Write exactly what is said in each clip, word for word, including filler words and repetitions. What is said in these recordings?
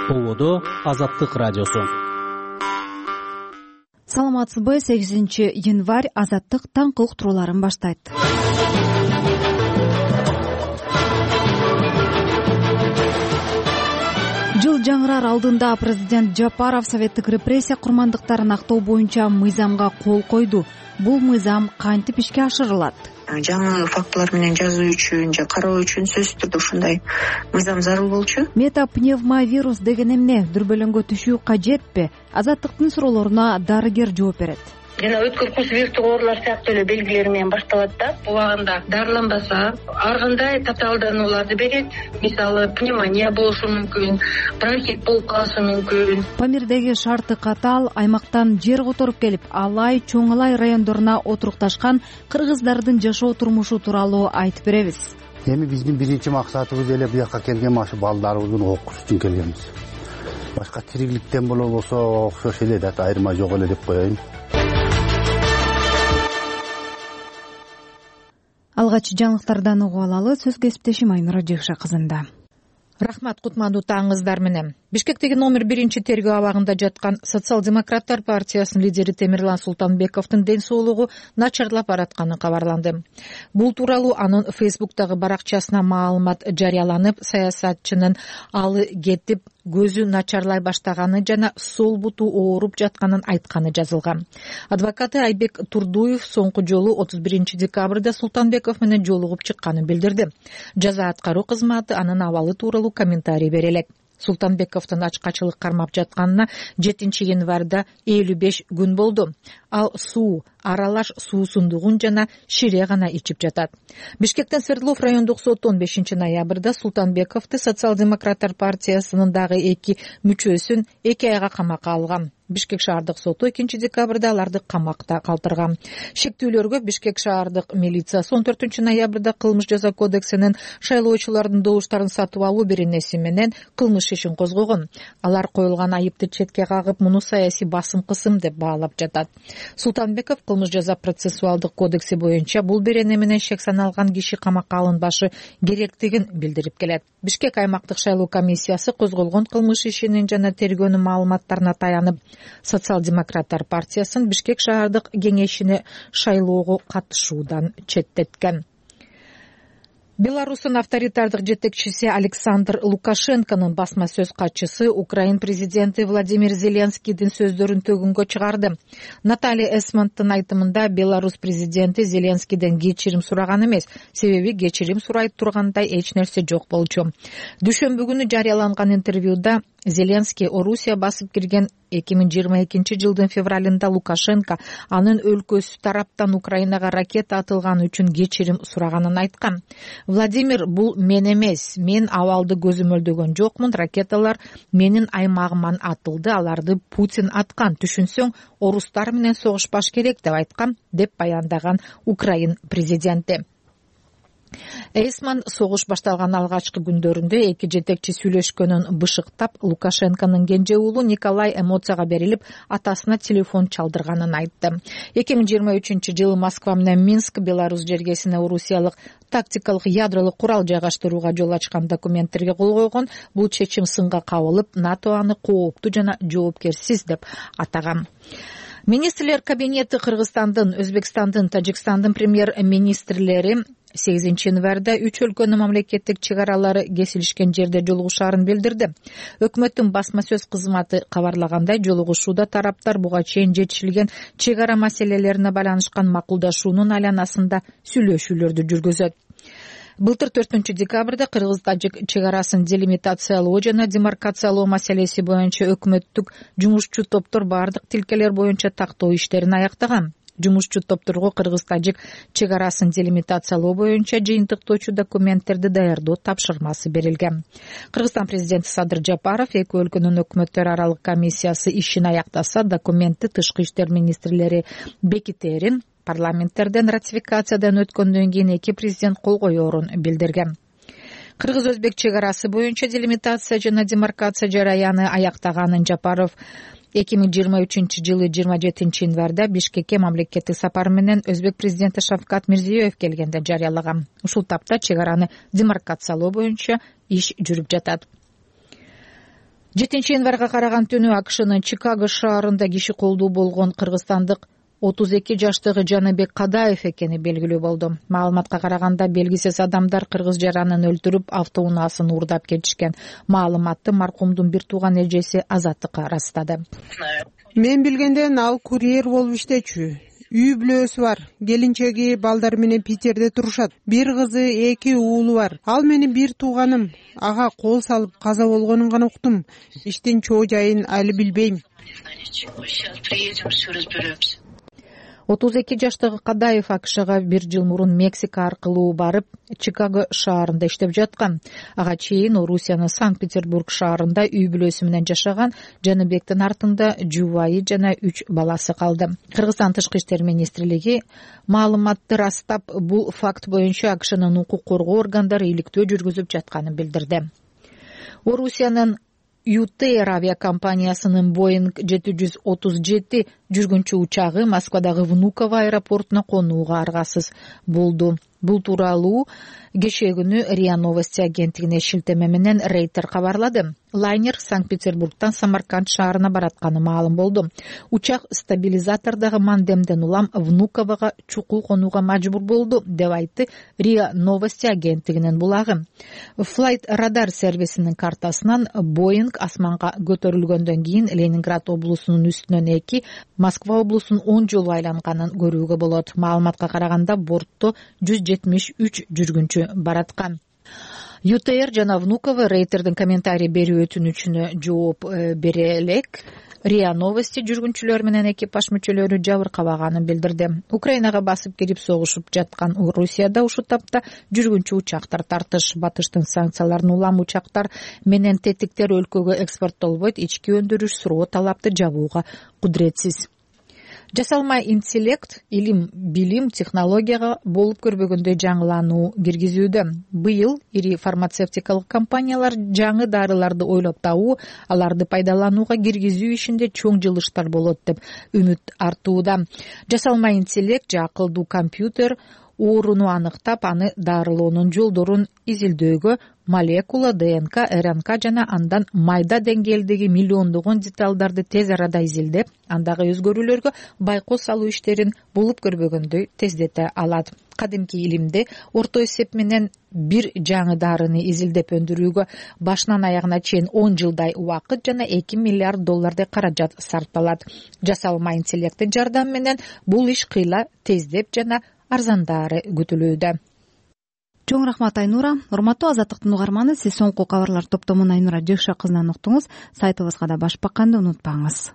Ободо Азаттык радиосу. Саламатсызбы? сегизинчи январь Азаттык таңкы уктурууларын баштайт. Жыл жаңырар алдында президент Жапаров советтик репрессия курмандыктарын актоо боюнча мыйзамга кол койду. Бул мыйзам кантип ишке ашырылат? Жаңы фактылар менен жазуу үчүн же кароо үчүн сөзсүз түрдө ушундай мыйзам зарыл болчу. Метапневмовирус деген эмне? Дүрбөлөңгө түшүү кажетпи? Азаттыктын суроолоруна дарыгер жооп берет. Жана өткөр курс вирустук оорулар сыяктуу эле белгилер менен башталат да. Убагында дарыланбаса, ар кандай татаалданууларды берет. Мисалы, пневмония болушу мүмкүн, бронхит болуп калышы мүмкүн. Памирдеги шарты катаал аймактан жер которуп келип, Алай, Чоңалай райондоруна отурукташкан кыргыздардын жашоо турмушу тууралуу айтып беребиз. Эми биздин биринчи максатыбыз эле буяка келген машы балдарыбыздын окуш үчүн келгенбиз. Башка тириликтен болобосо окшош эле да, айырма жок эле деп коеюн. Алгач жаңылыктардан угуп алалы. Сөз кесиптешим Айнура Жекша кызында. Рахмат, кутмандуу таңыңыздар менен. Бишкектеги номер биринчи тергөө абагында жаткан Социал-демократтар партиясынын лидери Темирлан Султанбековдун ден соолугу начарлап баратканы кабарланды. Бул тууралуу анын Фейсбуктагы баракчасына маалымат жарыяланып, саясатчынын алы кетип, көзү начарлай баштаганы жана сол буту ооруп жатканын айтканы жазылган. Адвокаты Айбек Турдуев соңку жолу отуз биринчи декабрда Султанбеков менен жолугуп чыкканын билдирди. Жаза аткаруу кызматы анын абалы тууралуу комментарий берелек. Султанбековдун ачкачылык кармап жатканына жетинчи январда элүү беш күн болду. Ал суу, аралаш суу сундугун жана шире гана ичип жатат. Бишкектен Свердлов райондук соту он бешинчи ноябрда Султанбековду Социал-демократтар партиясынын дагы эки мүчөсүн эки айга камакка алган. Бишкек шаардык соту экинчи декабрда аларды камакта калтырган. Шектүүлөргө Бишкек шаардык милициясы он төртүнчү ноябрда кылмыш жаза кодексинин шайлоочулардын добуштарын сатып алуу беренеси менен кылмыш ишин козгогон. Алар коюлган айыпты четке кагып, муну саясий басым кысым деп баалап жатат. Султанбеков кылмыш жаза процессуалдык кодекси боюнча бул берене менен шек саналган киши камакка алынбашы керектигин билдирип келет. Бишкек аймактык шайлоо комиссиясы козголгон кылмыш ишинин жана тергөөнүн маалыматтарына таянып, Социал-демократтар партиясын Бишкек шаардык кеңешине шайлоого катышуудан четтеткен. Беларустун авторитардык жетекчиси Александр Лукашенконун басма сөз катчысы Украин президенти Владимир Зеленскийдин сөздөрүн төгүнгө чыгарды. Наталья Эсмонттун айтымында Беларусь президенти Зеленскийден кечирим сураган эмес, себеби кечирим сурай тургандай эч нерсе жок болчу. Дүйшөмбү күнү жарыяланган интервьюда Зеленский Орусия басып кирген эки миң жыйырма экинчи жылдын февралында Лукашенко анын өлкөсү тараптан Украинага ракета атылганы үчүн кечирим сураганын айткан. Владимир, бул мен эмес, мен абалды көзөмөлдөгөн жокмун, ракеталар менин аймагыман атылды, аларды Путин аткан, түшүнсөң, орустар менен согушпаш керек деп айткан, деп баяндаган Украин президенти. Эйсман согуш башталган алгачкы күндөрүндө эки жетекчи сүйлөшкөнүн бышыктап, Лукашенконун кенже уулу Николай эмоцияга берилип, атасына телефон чалдырганын айтты. эки миң жыйырма үчүнчү жылы Москва менен Минск, Беларусь жергесине орусиялык тактикалык ядролук курал жайгаштырууга жол ачкан документтерге кол койгон. Бул чечим сынга кабылып, НАТО аны кооптуу жана жоопкерсиз деп атаган. Министрлер кабинети Кыргызстандын, Өзбекстандын, Тажикстандын премьер-министрлери сегизинчи январда үч өлкөнүн мамлекеттик чек аралары кесилишкен жерде жолугушаарын билдирди. Өкмөттүн басма сөз кызматы кабарлагандай, жолугушууда тараптар буга чейин жетишилген чек ара маселелерине байланышкан макулдашуунун айланасында сүйлөшүүлөрдү жүргүзөт. Былтыр төртүнчү декабрда Кыргыз-Тажик чек арасын делимитациялоо жана демаркациялоо маселеси боюнча өкмөттүк жумушчу топтор бардык тилкелер боюнча тактоо иштерин аяктаган. Жумушчу топторго Кыргыз-Тажик чек арасын делимитациялоо боюнча жыйынтыктоочу документтерди даярдоо тапшырмасы берилген. Кыргызстан президенти Садыр Жапаров эки өлкөнүн өкмөттөр аралык комиссиясы ишин аяктаса, документти тышкы иштер министрлери бекитерин, парламенттерден ратификациядан өткөндөн кийин эки президент кол коёрун билдирген. Кыргыз-Өзбек чек арасы боюнча делимитация жана демаркация жараяны аяктаганын Жапаров эки миң жыйырма үчүнчү жылы жыйырма жетинчи январда Бишкекке мамлекеттик сапар менен Өзбек президенти Шавкат Мирзиёев келгенде жарыялаган. Ушул тапта чек араны демаркациялоо боюнча иш жүрүп жатат. жетинчи январга караган түнү акшнын Чикаго шаарында киши колдуу болгон кыргызстандык отуз эки жаштагы Жаныбек Кадаев экени белгилүү болду. Маалыматка караганда белгисиз адамдар кыргыз жаранын өлтүрүп, автоунаасын уурдап кетишкен. Маалыматты маркумдун бир тууган эжеси Азаттыкка ырастады. Мен билгенден ал курьер болуп иштечү. Үй бүлөсү бар. Келинчеги балдар менен Питерде турушат. Бир кызы, эки уулу бар. Ал менин бир тууганым. Ага кол салып каза болгонун гана уктум. Иштин чоо жайын али билбейм. отуз эки жаштагы Кадаев акшга бир жыл мурун Мексика аркылуу барып, Чикаго шаарында иштеп жаткан. Ага чейин Орусиянын Санкт-Петербург шаарында үй бүлөсү менен жашаган. Жаныбектин артында жубайы жана үч баласы калды. Кыргызстан Тышкы иштер министрлиги маалыматты растап, бул факт боюнча акшнын укук коргоо органдары иликтөө жүргүзүп жатканын билдирди. Орусиянын ЮТР авиакомпаниясынын Боинг жети жүз отуз жети жүргүнчү учагы Москвадагы Внуково аэропортуна конууга аргасыз болду. Бул тууралуу кеше күнү РИА Новости агенттигине шилтеме менен Рейтер кабарлады. Лайнер Санкт-Петербургтан Самарканд шаарына баратканы маалым болду. Учак стабилизатордогу мандемден улам Внукового чукул конууга мажбур болду, деп айтты РИА Новости агенттигинин булагы. Flight Radar сервисинин картасынан Боинг асманга көтөрүлгөндөн кийин Ленинград облусунун үстүнөн эки, Москва облусунун он жолу айланганын көрүүгө болот. Маалыматка караганда бортто жүз жетимиш үч жүргүнчү бараткан. ЮТР жана Внуково Рейтердин комментарий берүү өтүнүчүнө жооп бере элек. РИА Новости жүргүнчүлөр менен экипаж мүчөлөрү жабыркабаганын билдирди. Украинага басып кирип согушуп жаткан Орусияда ушул тапта жүргүнчү учактар тартыш. Батыштын санкцияларын улам учактар менен тетиктер өлкөгө экспорттолбойт, ички өндүрүш суроо талапты жабууга кудуретсиз. Жасалма интеллект, илим, билим, технологияга болуп көрбөгөндөй жаңылануу киргизүүдө. Быйыл ири фармацевтикалык компаниялар жаңы дарыларды ойлоп табуу, аларды пайдаланууга киргизүү ишинде чоң жылыштар болот деп үмүт артууда. Жасалма интеллект же акылдуу компьютер ооруну аныктап, аны дарылоонун жолдорун изилдөөгө молекула, ДНК, РНК жана андан майда деңгээлдеги миллиондогон деталдарды тез арада изилдеп, андагы өзгөрүүлөргө байкоос салуу иштерин болуп көрбөгөндөй тездете алат. Кадимки илимде орто эсеп менен бир жаңы дарыны изилдеп өндүрүүгө башынан аягына чейин он жылдай убакыт жана эки миллиард доллардай каражат сарпталат. Жасалма интеллекттин жардамы менен бул иш кыйла тездеп жана арзандары күтүлүүдө. Чоң рахмат Айнура. Урматтуу Азаттыктын угарманы, сиз соңку кабарлар топтомун Айнура Жекша кызынан уктуңуз. Сайтыбызга да баш бакканды унутпаңыз.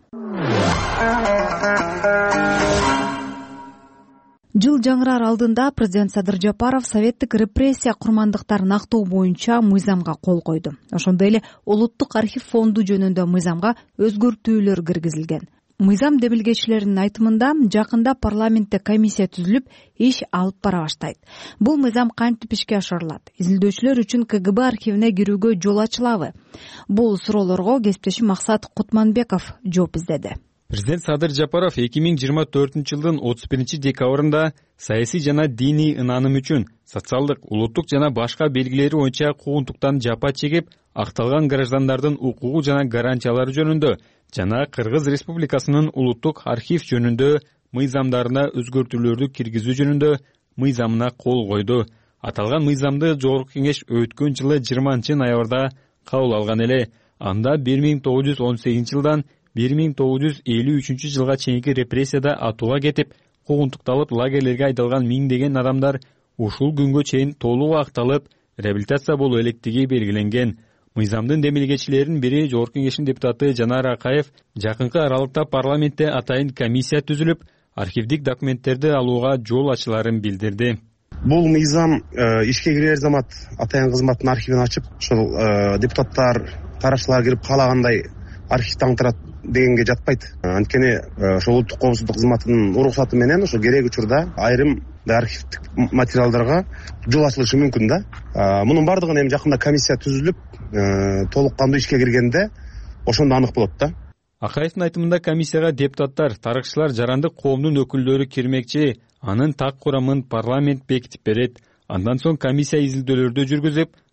Жыл жаңырар алдында президент Садыр Жапаров советтик репрессия курмандыктарын актоо боюнча мыйзамга кол койду. Ошондой эле улуттук архив фонду жөнүндө мыйзамга өзгөртүүлөр киргизилген. Мыйзам демилгечилеринин айтымында жакында парламентте комиссия түзүлүп, иш алып бара баштайт. Бул мыйзам кантип ишке ашырылат? Изилдөөчүлөр үчүн КГБ архивине кирүүгө жол ачылабы? Бул суроолорго кесиптешим Максат Кутманбеков жооп издеди. Президент Садыр Жапаров эки миң жыйырма төртүнчү жылдын отуз биринчи декабрында саясий жана диний ынааным үчүн социалдык, улуттук жана башка белгилери боюнча куугунтуктан жапа чегип, акталган граждандардын укугу жана гарантиялары жөнүндө жана Кыргыз Республикасынын улуттук архив жөнүндө мыйзамдарына өзгөртүүлөрдү киргизүү жөнүндө мыйзамына кол койду. Аталган мыйзамды Жогорку Кеңеш өткөн жылы жыйырманчы ноябрда кабыл алган эле. Анда бир миң тогуз жүз он сегизинчи жылдан бир миң тогуз жүз элүү үчүнчү жылга чейинки репрессияда атууга кетип, куугунтукталып лагерлерге айдалган миңдеген адамдар ушул күнгө чейин толук акталып, реабилитация болуу электиги белгиленген. Мыйзамдын демилгечилеринин бири Жогорку Кеңештин депутаты Жанар Акаев жакынкы аралыкта парламентте атайын комиссия түзүлүп, архивдик документтерди алууга жол ачыларын билдирди. Бул мыйзам ишке кирер замат атайын кызматтын архивин ачып, ошол депутаттар, карашчылар кирип каалагандай архивди аңтырат дегенге жатпайт. Анткени ошол улуттук коопсуздук кызматынын уруксаты менен ошо керек учурда айрым архивдик материалдарга жол ачылышы мүмкүн да. Мунун бардыгын эми жакында комиссия түзүлүп, толук кандуу ишке киргенде ошондо анык болот да. Акаевдин айтымында комиссияга депутаттар, тарыхчылар, жарандык коомдун өкүлдөрү кирмекчи, анын так курамын парламент бекитип берет. Андан соң комиссия изилдөөлөрдү жүргүзүп,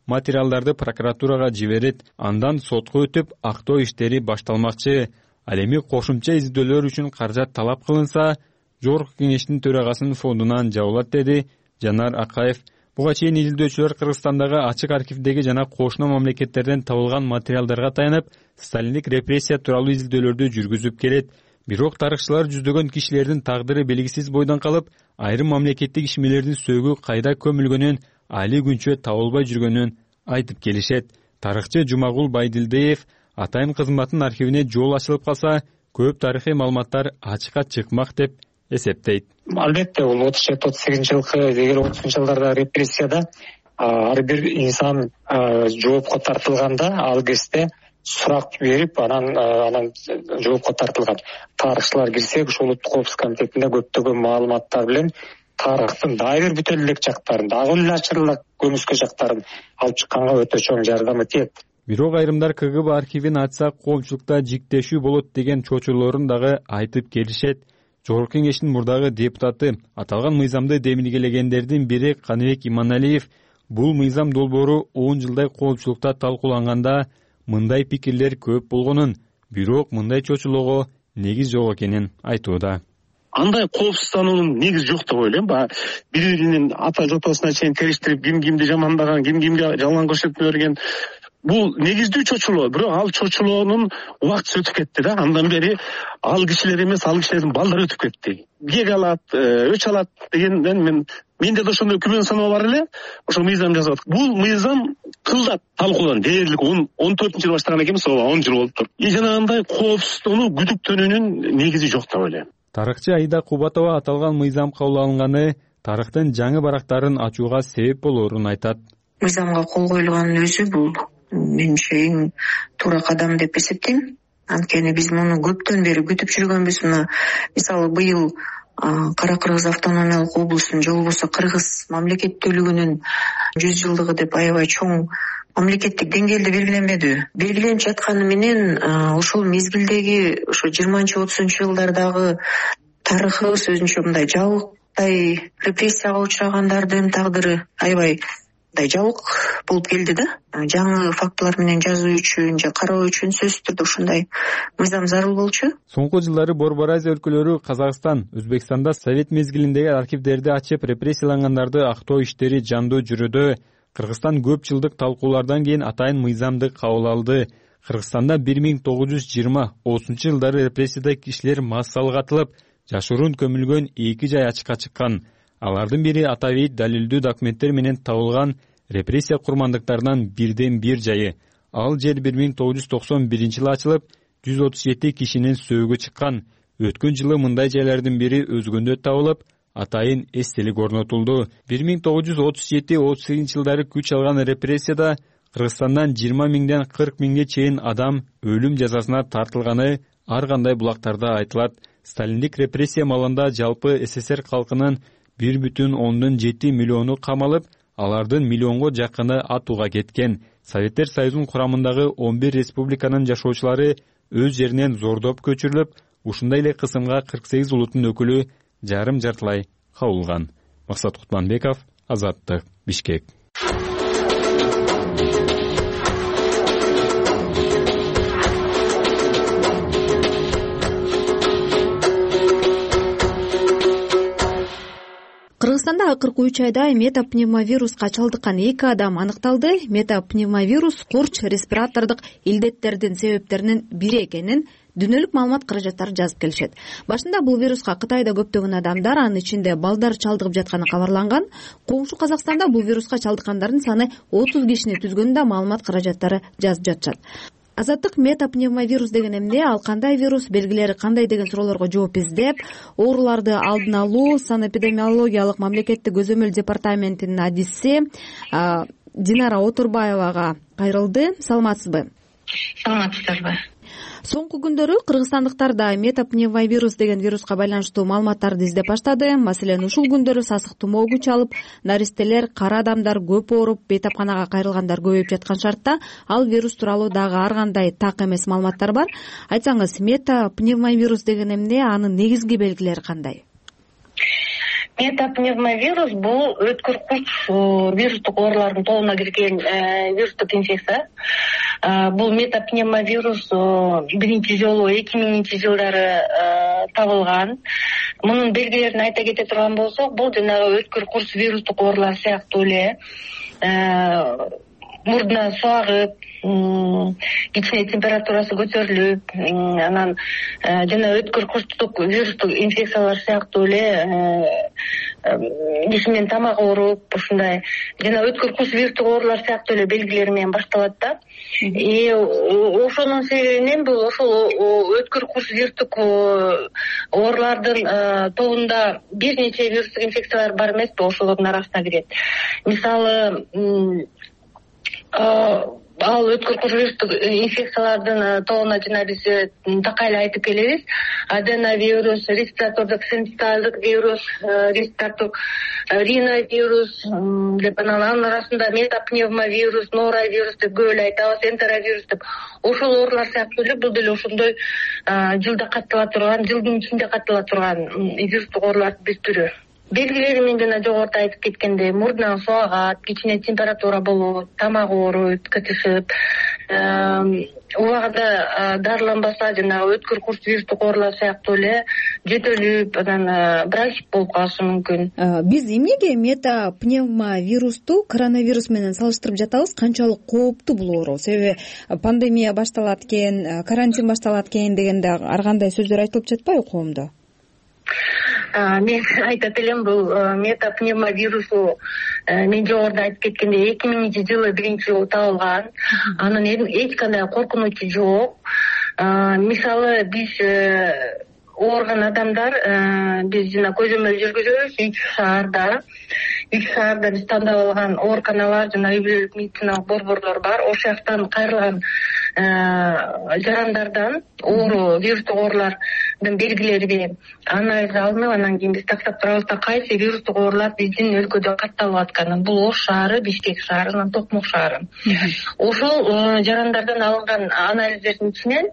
материалдарды прокуратурага жиберет, андан сотко өтүп актоо иштери башталмакчы. Ал эми кошумча изилдөөлөр үчүн каражат талап кылынса, Жогорку Кеңештин төрагасынын фондунан жабылат, деди Жанар Акаев. Буга чейин изилдөөчүлөр Кыргызстандагы ачык архивдеги жана кошуна мамлекеттерден табылган материалдарга таянып, сталиндик репрессия тууралуу изилдөөлөрдү жүргүзүп келет. Бирок тарыхчылар жүздөгөн кишилердин тагдыры белгисиз бойдон калып, айрым мамлекеттик ишмерлердин сөөгү кайда көмүлгөнүн, али күнчө табылбай жүргөнүн айтып келишет. Тарыхчы Жумагул Байдилдиев атайын кызматтын архивине жол ачылып калса, көп тарыхый маалыматтар ачыкка чыкмак деп эсептейт. Албетте, бул отуз жети отуз сегизинчи жылкы дегер отузунчу жылдарда репрессияда ар бир инсан жоопко тартылганда ал кезде сурак берип, анан анан жоопко тартылган. Тарыхчылар кирсек, ушул улуттук коопсуздук комитетинде көптөгөн маалыматтар менен тарыхтын дагы бир бүт элек жактарын, дагы эле ачырылак көмүскө жактарын алып чыкканга өтө чоң жардамы тиет. Бирок айрымдар КГБ архивин ачса коомчулукта жиктешүү болот деген чочулоорун дагы айтып келишет. Жогорку Кеңештин мурдагы депутаты, аталган мыйзамды демилгелегендердин бири Каныбек Иманалиев, бул мыйзам долбоору он жылдай коомчулукта талкууланганда мындай пикирлер көп болгонун, бирок мындай чочулоого негиз жок экенин айтууда. Андай коопсуздануунун негизи жок деп ойлойм. Баягы бири-биринин ата жотосуна чейин териштирип, ким кимди жамандаган, ким кимге жалган көрсөтмө берген. Бул негиздүү чочулоо, бирок ал чочулоонун убактысы өтүп кетти да. Андан бери ал кишилер эмес, ал кишилердин балдары өтүп кетти. Кек алат, өч алат дегенден мен менде да ошондой күмөн саноо бар эле. Ошо мыйзам жазып атат. Бул мыйзам кылдат талкуулан дээрлик он төртүнчү жылы баштаган экенбиз, он жыл болуптур. И жанагындай коопсуздууну күдүктөнүүнүн негизи жок деп ойлойм. Тарыхчы Аида Кубатова аталган мыйзам кабыл алынганы тарыхтын жаңы барактарын ачууга себеп болоорун айтат. Мыйзамга кол коюлганын өзү бул менимче эң туура кадам деп эсептейм. Анткени биз муну көптөн бери күтүп жүргөнбүз. Мына мисалы быйыл Кара Кыргыз автономиялык облусунун же болбосо Кыргыз мамлекеттүүлүгүнүн жүз жылдыгы деп аябай чоң мамлекеттик деңгээлде белгиленбедиби? Белгиленип жатканы менен ошол мезгилдеги ошо жыйырманчы отузунчу жылдардагы тарыхыбыз өзүнчө мындай жабыктай репрессияга учурагандардын тагдыры аябай мындай жабык болуп келди да. Жаңы фактылар менен жазуу үчүн же кароо үчүн сөзсүз түрдө ушундай мыйзам зарыл болчу. Соңку жылдары Борбор Азия өлкөлөрү Казакстан, Өзбекстанда Совет мезгилиндеги архивдерди ачып, репрессиялангандарды актоо иштери жандуу жүрүүдө. Кыргызстан көп жылдык талкуулардан кийин атайын мыйзамды кабыл алды. Кыргызстанда бир миң тогуз жүз жыйырма отузунчу жылдары репрессияда кишилер массалык атылып, жашыруун көмүлгөн эки жай ачыкка чыккан. Алардын бири атабейт далилдүү документтер менен табылган репрессия курмандыктарынан бирден бир жайы. Ал жер бир миң тогуз жүз токсон биринчи жылы ачылып, жүз отуз жети кишинин сөөгү чыккан. Өткөн жылы мындай жайлардын бири өзгөндө табылып, атайын эстелик орнотулду. бир миң тогуз жүз отуз жети отуз сегизинчи жылдары күч алган репрессияда Кыргызстандан жыйырма миңден кырк миңге чейин адам өлүм жазасына тартылганы ар кандай булактарда айтылат. Сталиндик репрессия маалында жалпы СССР калкынын бир бүтүн ондон жети миллиону камалып, алардын миллионго жакыны атууга кеткен. Советтер Союзунун курамындагы он бир республиканын жашоочулары өз жеринен зордоп көчүрүлүп, ушундай эле кысымга кырк сегиз улуттун өкүлү жарым жартылай кабылган. Максат Кутманбеков, Азаттык, Бишкек. Кыргызстанда акыркы үч айда метапневмовируска чалдыккан эки адам аныкталды. Метапневмовирус курч респиратордук илдеттердин себептеринин бири экенин дүйнөлүк маалымат каражаттары жазып келишет. Башында бул вируска Кытайда көптөгөн адамдар, анын ичинде балдар чалдыгып жатканы кабарланган. Коңшу Казакстанда бул вируска чалдыккандардын саны отуз кишини түзгөнүн да маалымат каражаттары жазып жатышат. Азаттык метапневмовирус деген эмне, ал кандай вирус, белгилери кандай деген суроолорго жооп издеп, ооруларды алдын алуу санэпидемиологиялык мамлекеттик көзөмөл департаментинин адиси Динара Отурбаевага кайрылды. Саламатсызбы? Саламатсыздарбы? Соңку күндөрү кыргызстандыктар да метапневмовирус деген вируска байланыштуу маалыматтарды издеп баштады. Маселен, ушул күндөрү сасык тумоо күч алып, наристелер, кара адамдар көп ооруп, бейтапканага кайрылгандар көбөйүп жаткан шартта ал вирус тууралуу дагы ар кандай так эмес маалыматтар бар. Айтсаңыз, метапневмовирус деген эмне, анын негизги белгилери кандай? метапневмовирус бул өткүр курт вирустук оорулардын тобуна кирген вирустук инфекция. Бул метапневмовирус биринчи жолу эки миңинчи жылдары табылган. Мунун белгилерин айта кете турган болсок, бул жанагы өткүр курт вирустук оорулар сыяктуу эле мурдунан суу агып, кичине температурасы көтөрүлүп, анан жана өткүр курттук вирустук инфекциялар сыяктуу эле киши менен тамак ооруп, ушундай жана өткүр курт вирустук оорулар сыяктуу эле белгилери менен башталат да. И ошонун себебинен бул ошол өткүр курт вирустук оорулардын тобунда бир нече вирустук инфекциялар бар эмеспи, ошолордун арасына кирет. Мисалы, ал өткүр курт вирустук инфекциялардын тобуна жана биз такай эле айтып келебиз. Аденовирус, респиратордук синциталдык вирус, респиратордук риновирус деп, анын арасында метапневмовирус, норовирус деп көп эле айтабыз, энтеровирус деп. Ошол оорулар сыяктуу эле бул деле ошондой жылда каттала турган, жылдын ичинде каттала турган вирустук оорулардын бир түрү. Белгилери мен жана жогоруда айтып кеткендей, мурдунан суу агат, кичине температура болот, тамак ооруйт, кытышып, убагында дарыланбаса жанагы өткүр курт вирустук оорулар сыяктуу эле жөтөлүп, анан бронхит болуп калышы мүмкүн. Биз эмнеге метапневмовирусту коронавирус менен салыштырып жатабыз? Канчалык кооптуу бул оору? Себеби пандемия башталат экен, карантин башталат экен дегенде ар кандай сөздөр айтылып жатпайбы коомдо? Мен айтат элем, бул метапневмовирусу мен жогоруда айтып кеткендей эки миңинчи жылы биринчи жолу табылган. Анын эч кандай коркунучу жок. Мисалы, биз ооруган адамдар, биз жана көзөмөл жүргүзөбүз үч шаарда. Үч шаарда биз тандап алган ооруканалар жана үй бүлөлүк медициналык борборлор бар. Ошол жактан кайрылган жарандардан оору, вирустук оорулардын белгилери анализ алынып, анан кийин биз тактап турабыз да кайсы вирустук оорулар биздин өлкөдө катталып атканын. Бул Ош шаары, Бишкек шаары, анан Токмок шаары. Ошол жарандардан алынган анализдердин ичинен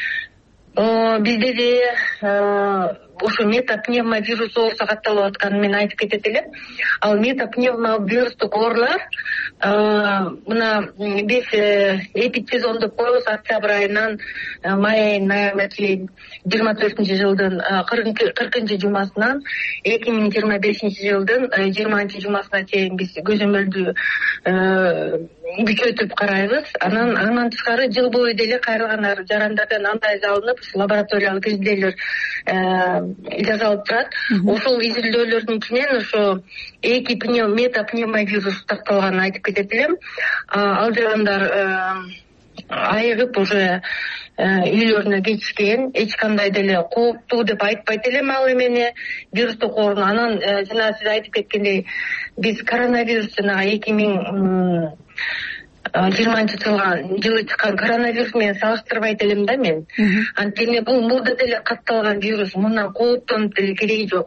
бизде де ошо метапневмовирус оорусу катталып атканын мен айтып кетет элем. Ал метапневмовирустук оорулар мына биз эпидсезон деп коебуз, октябрь айынан май айынын аягына чейин жыйырма төртүнчү жылдын кыркынчы жумасынан эки миң жыйырма бешинчи жылдын жыйырманчы жумасына чейин биз көзөмөлдү күчөтүп карайбыз. Анан андан тышкары жыл бою деле кайрылган жарандардан анализ алынып, лабораториялык изилдөөлөр жасалып турат. Ошол изилдөөлөрдүн ичинен ошо эки метапневмовирус такталганын айтып кетет элем. Ал жарандар айыгып уже үйлөрүнө кетишкен, эч кандай деле кооптуу деп айтпайт элем ал эмени, вирустук ооруну. Анан жана сиз айтып кеткендей, биз коронавирус жана эки миң жыйырманчы жылы чыккан коронавирус менен салыштырбайт элем да мен. Анткени бул мурда деле катталган вирус, мындан кооптонуп деле кереги жок.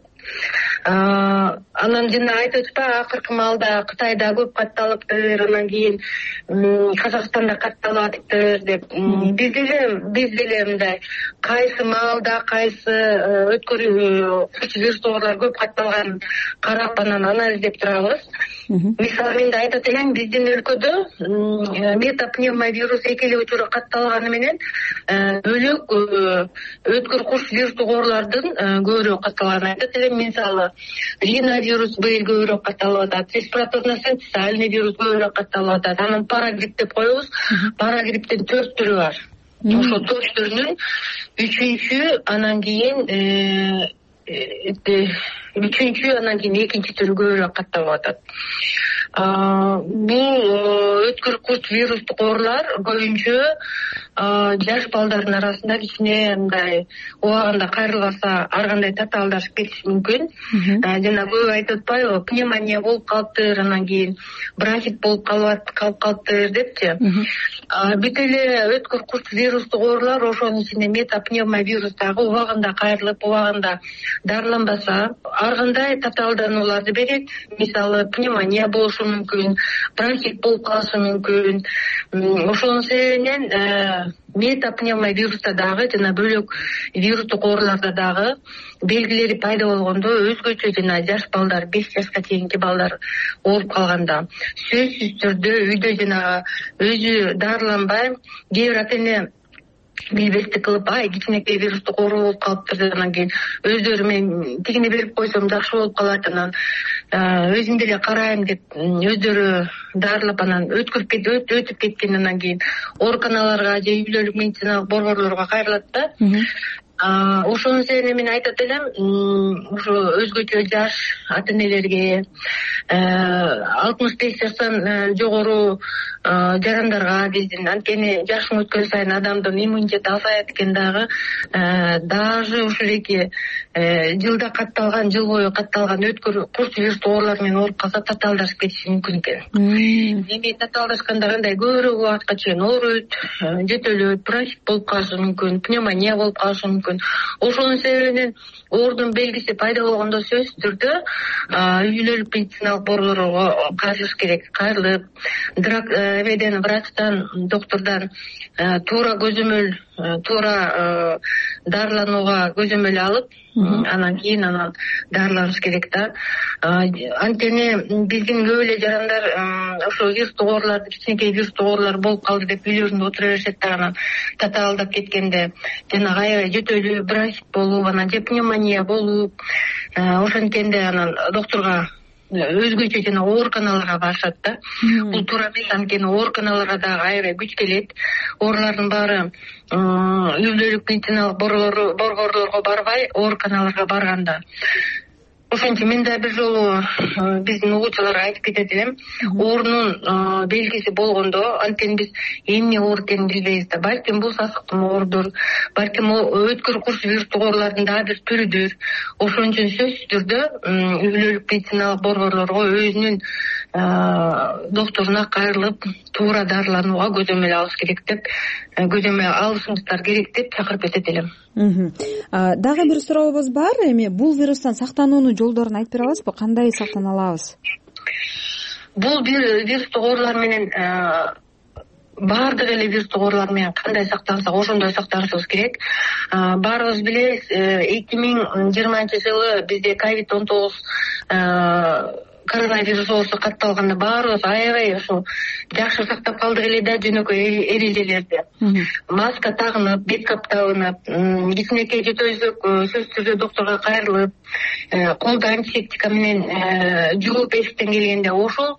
Анан жана айтып атпайбы, акыркы маалда Кытайда көп катталыптыр, анан кийин Казакстанда катталып атыптыр деп. Биз деле биз деле мындай кайсы маалда кайсы өткөр курт вирус оорулар көп катталганын карап, анан анализдеп турабыз. Мисалы, мен айтат элем, биздин өлкөдө метапневмовирус эки эле учуру катталганы менен бөлөк өткөр курт вирустук оорулардын көбүрөөк катталганын айтат элем. Мисалы, риновирус быйыл көбүрөөк катталып атат, респираторно синцитальный вирус көбүрөөк катталып атат. Анан парагрипп деп коебуз. Парагрипптин төрт түрү бар. Ошо төрт түрүнүн үчүнчү, анан кийин үчүнчү, анан кийин экинчи түрү көбүрөөк катталып атат. Бул өткөр курт вирустук оорулар көбүнчө жаш балдардын арасында кичине мындай убагында кайрылбаса ар кандай татаалдашып кетиши мүмкүн. Жана көп айтып атпайбы, пневмония болуп калыптыр, анан кийин бронхит болуп калып калып калыптыр депчи. Бүт эле өткөр курт вирустук оорулар, ошонун ичинде метапневмовирус дагы убагында кайрылып, убагында дарыланбаса ар кандай татаалданууларды берет. Мисалы, пневмония болушу болушу мүмкүн, бронхит болуп калышы мүмкүн. Ошонун себебинен метапневмовируста дагы жана бөлөк вирустук ооруларда дагы белгилери пайда болгондо өзгөчө жана жаш балдар, беш жашка чейинки балдар ооруп калганда сөзсүз түрдө үйдө жана өзү дарыланбай, кээ бир ата эне билбестик кылып, ай кичинекей вирустук оору болуп калыптыр, анан кийин өздөрү мен тигини берип койсом жакшы болуп калат, анан өзүм деле карайм деп өздөрү дарылап анан өткөрүп кетип өтүп кеткен, анан кийин ооруканаларга же үй бүлөлүк медициналык борборлорго кайрылат да. Ошонун себебинен мен айтат элем, ошо өзгөчө жаш ата энелерге, алтымыш беш жаштан жогору жарандарга биздин, анткени жашың өткөн сайын адамдын иммунитети азаят экен дагы, даже ушул эки жылда катталган, жыл бою катталган өткөр курс вирустук оорулар менен ооруп калса татаалдашып кетиши мүмкүн экен. Эми татаалдашканда кандай көбүрөөк убакытка чейин ооруйт, жөтөлөт, бронхит болуп калышы мүмкүн, пневмония болуп калышы мүмкүн. Ошонун себебинен оорудун белгиси пайда болгондо сөзсүз түрдө үй бүлөлүк медициналык борборлорго кайрылыш керек. Кайрылып, эмеден, врачтан, доктордон туура көзөмөл, туура дарыланууга көзөмөл алып, анан кийин анан дарыланыш керек да. Анткени биздин көп эле жарандар ошо вирустук ооруларды, кичинекей вирустук оорулар болуп калды деп үйлөрүндө отура беришет да, анан татаалдап кеткенде жана аябай жөтөлүү, бронхит болуп, анан же пневмония болуп, ошенткенде анан докторго өзгөчө жана ооруканаларга барышат да. Бул туура эмес, анткени ооруканаларга дагы аябай күч келет. Оорулардын баары үй бүлөлүк медициналык борборлорго барбай, ооруканаларга барганда. Ошентип мен да бир жолу биздин угуучуларга айтып кетет элем, оорунун белгиси болгондо, анткени биз эмне оор экенин билбейбиз да. Балким бул сасыктын оорудур, балким өткөр курс вирустук оорулардын дагы бир түрүдүр. Ошон үчүн сөзсүз түрдө үй бүлөлүк медициналык борборлорго өзүнүн докторуна кайрылып, туура дарыланууга көзөмөл алыш керек деп, көзөмөл алышыңыздар керек деп чакырып кетет элем. Дагы бир сурообуз бар. Эми бул вирустан сактануунун жолдорун айтып бере аласызбы? Кандай сактана алабыз? Бул бир вирустук оорулар менен баардык эле вирустук оорулар менен кандай сактансак, ошондой сактанышыбыз керек. Баарыбыз билебиз, эки миң жыйырманчы жылы бизде ковид он тогуз коронавирус оорусу катталганда баарыбыз аябай ошо жакшы сактап калдык эле да, жөнөкөй эрежелерди. Маска тагынып, бет каптабынып, кичинекей жөтөлсөк сөзсүз түрдө докторго кайрылып, колду антисептика менен жууп эшиктен келгенде ошол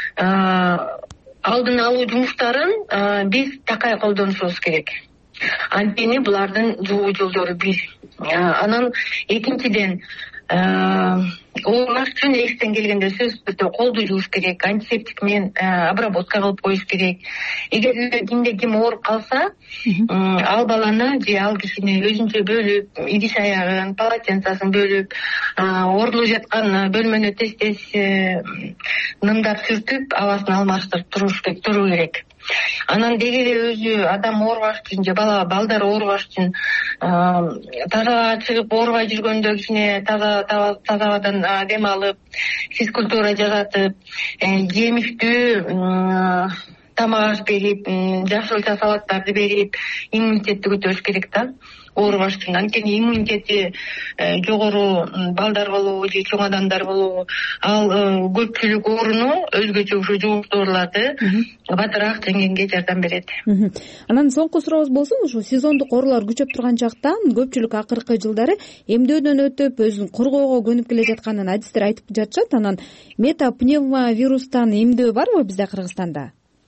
алдын алуу жумуштарын биз такай колдонушубуз керек. Анткени булардын жугуу жолдору бир. Анан экинчиден оорулар үчүн эшиктен келгенде сөзсүз түрдө колду жууш керек, антисептик менен обработка кылып коюш керек. Эгер кимде ким ооруп калса, ал баланы же ал кишини өзүнчө бөлүп, идиш аягын, полотенцасын бөлүп, оорулуп жаткан бөлмөнү тез-тез нымдап сүртүп, абасын алмаштырып туруу керек. Анан деги эле өзү адам оорубаш үчүн же бала балдар оорубаш үчүн тазага чыгып оорубай жүргөндө кичине таза таза абадан дем алып, физкультура жасатып, жемиштүү тамак аш берип, жашылча салаттарды берип, иммунитетти көтөрүш керек да. Оорубаш үчүн. Анткени иммунитети жогору балдар болобу же чоң адамдар болобу, ал көпчүлүк ооруну, өзгөчө ушу жугуштуу ооруларды батыраак жеңгенге жардам берет. Анан соңку сурообуз болсун, ушу сезондук оорулар күчөп турган жактан көпчүлүк акыркы жылдары эмдөөдөн өтүп, өзүн коргоого көнүп келе жатканын адистер айтып жатышат. Анан метапневмовирустан эмдөө барбы бизде Кыргызстанда?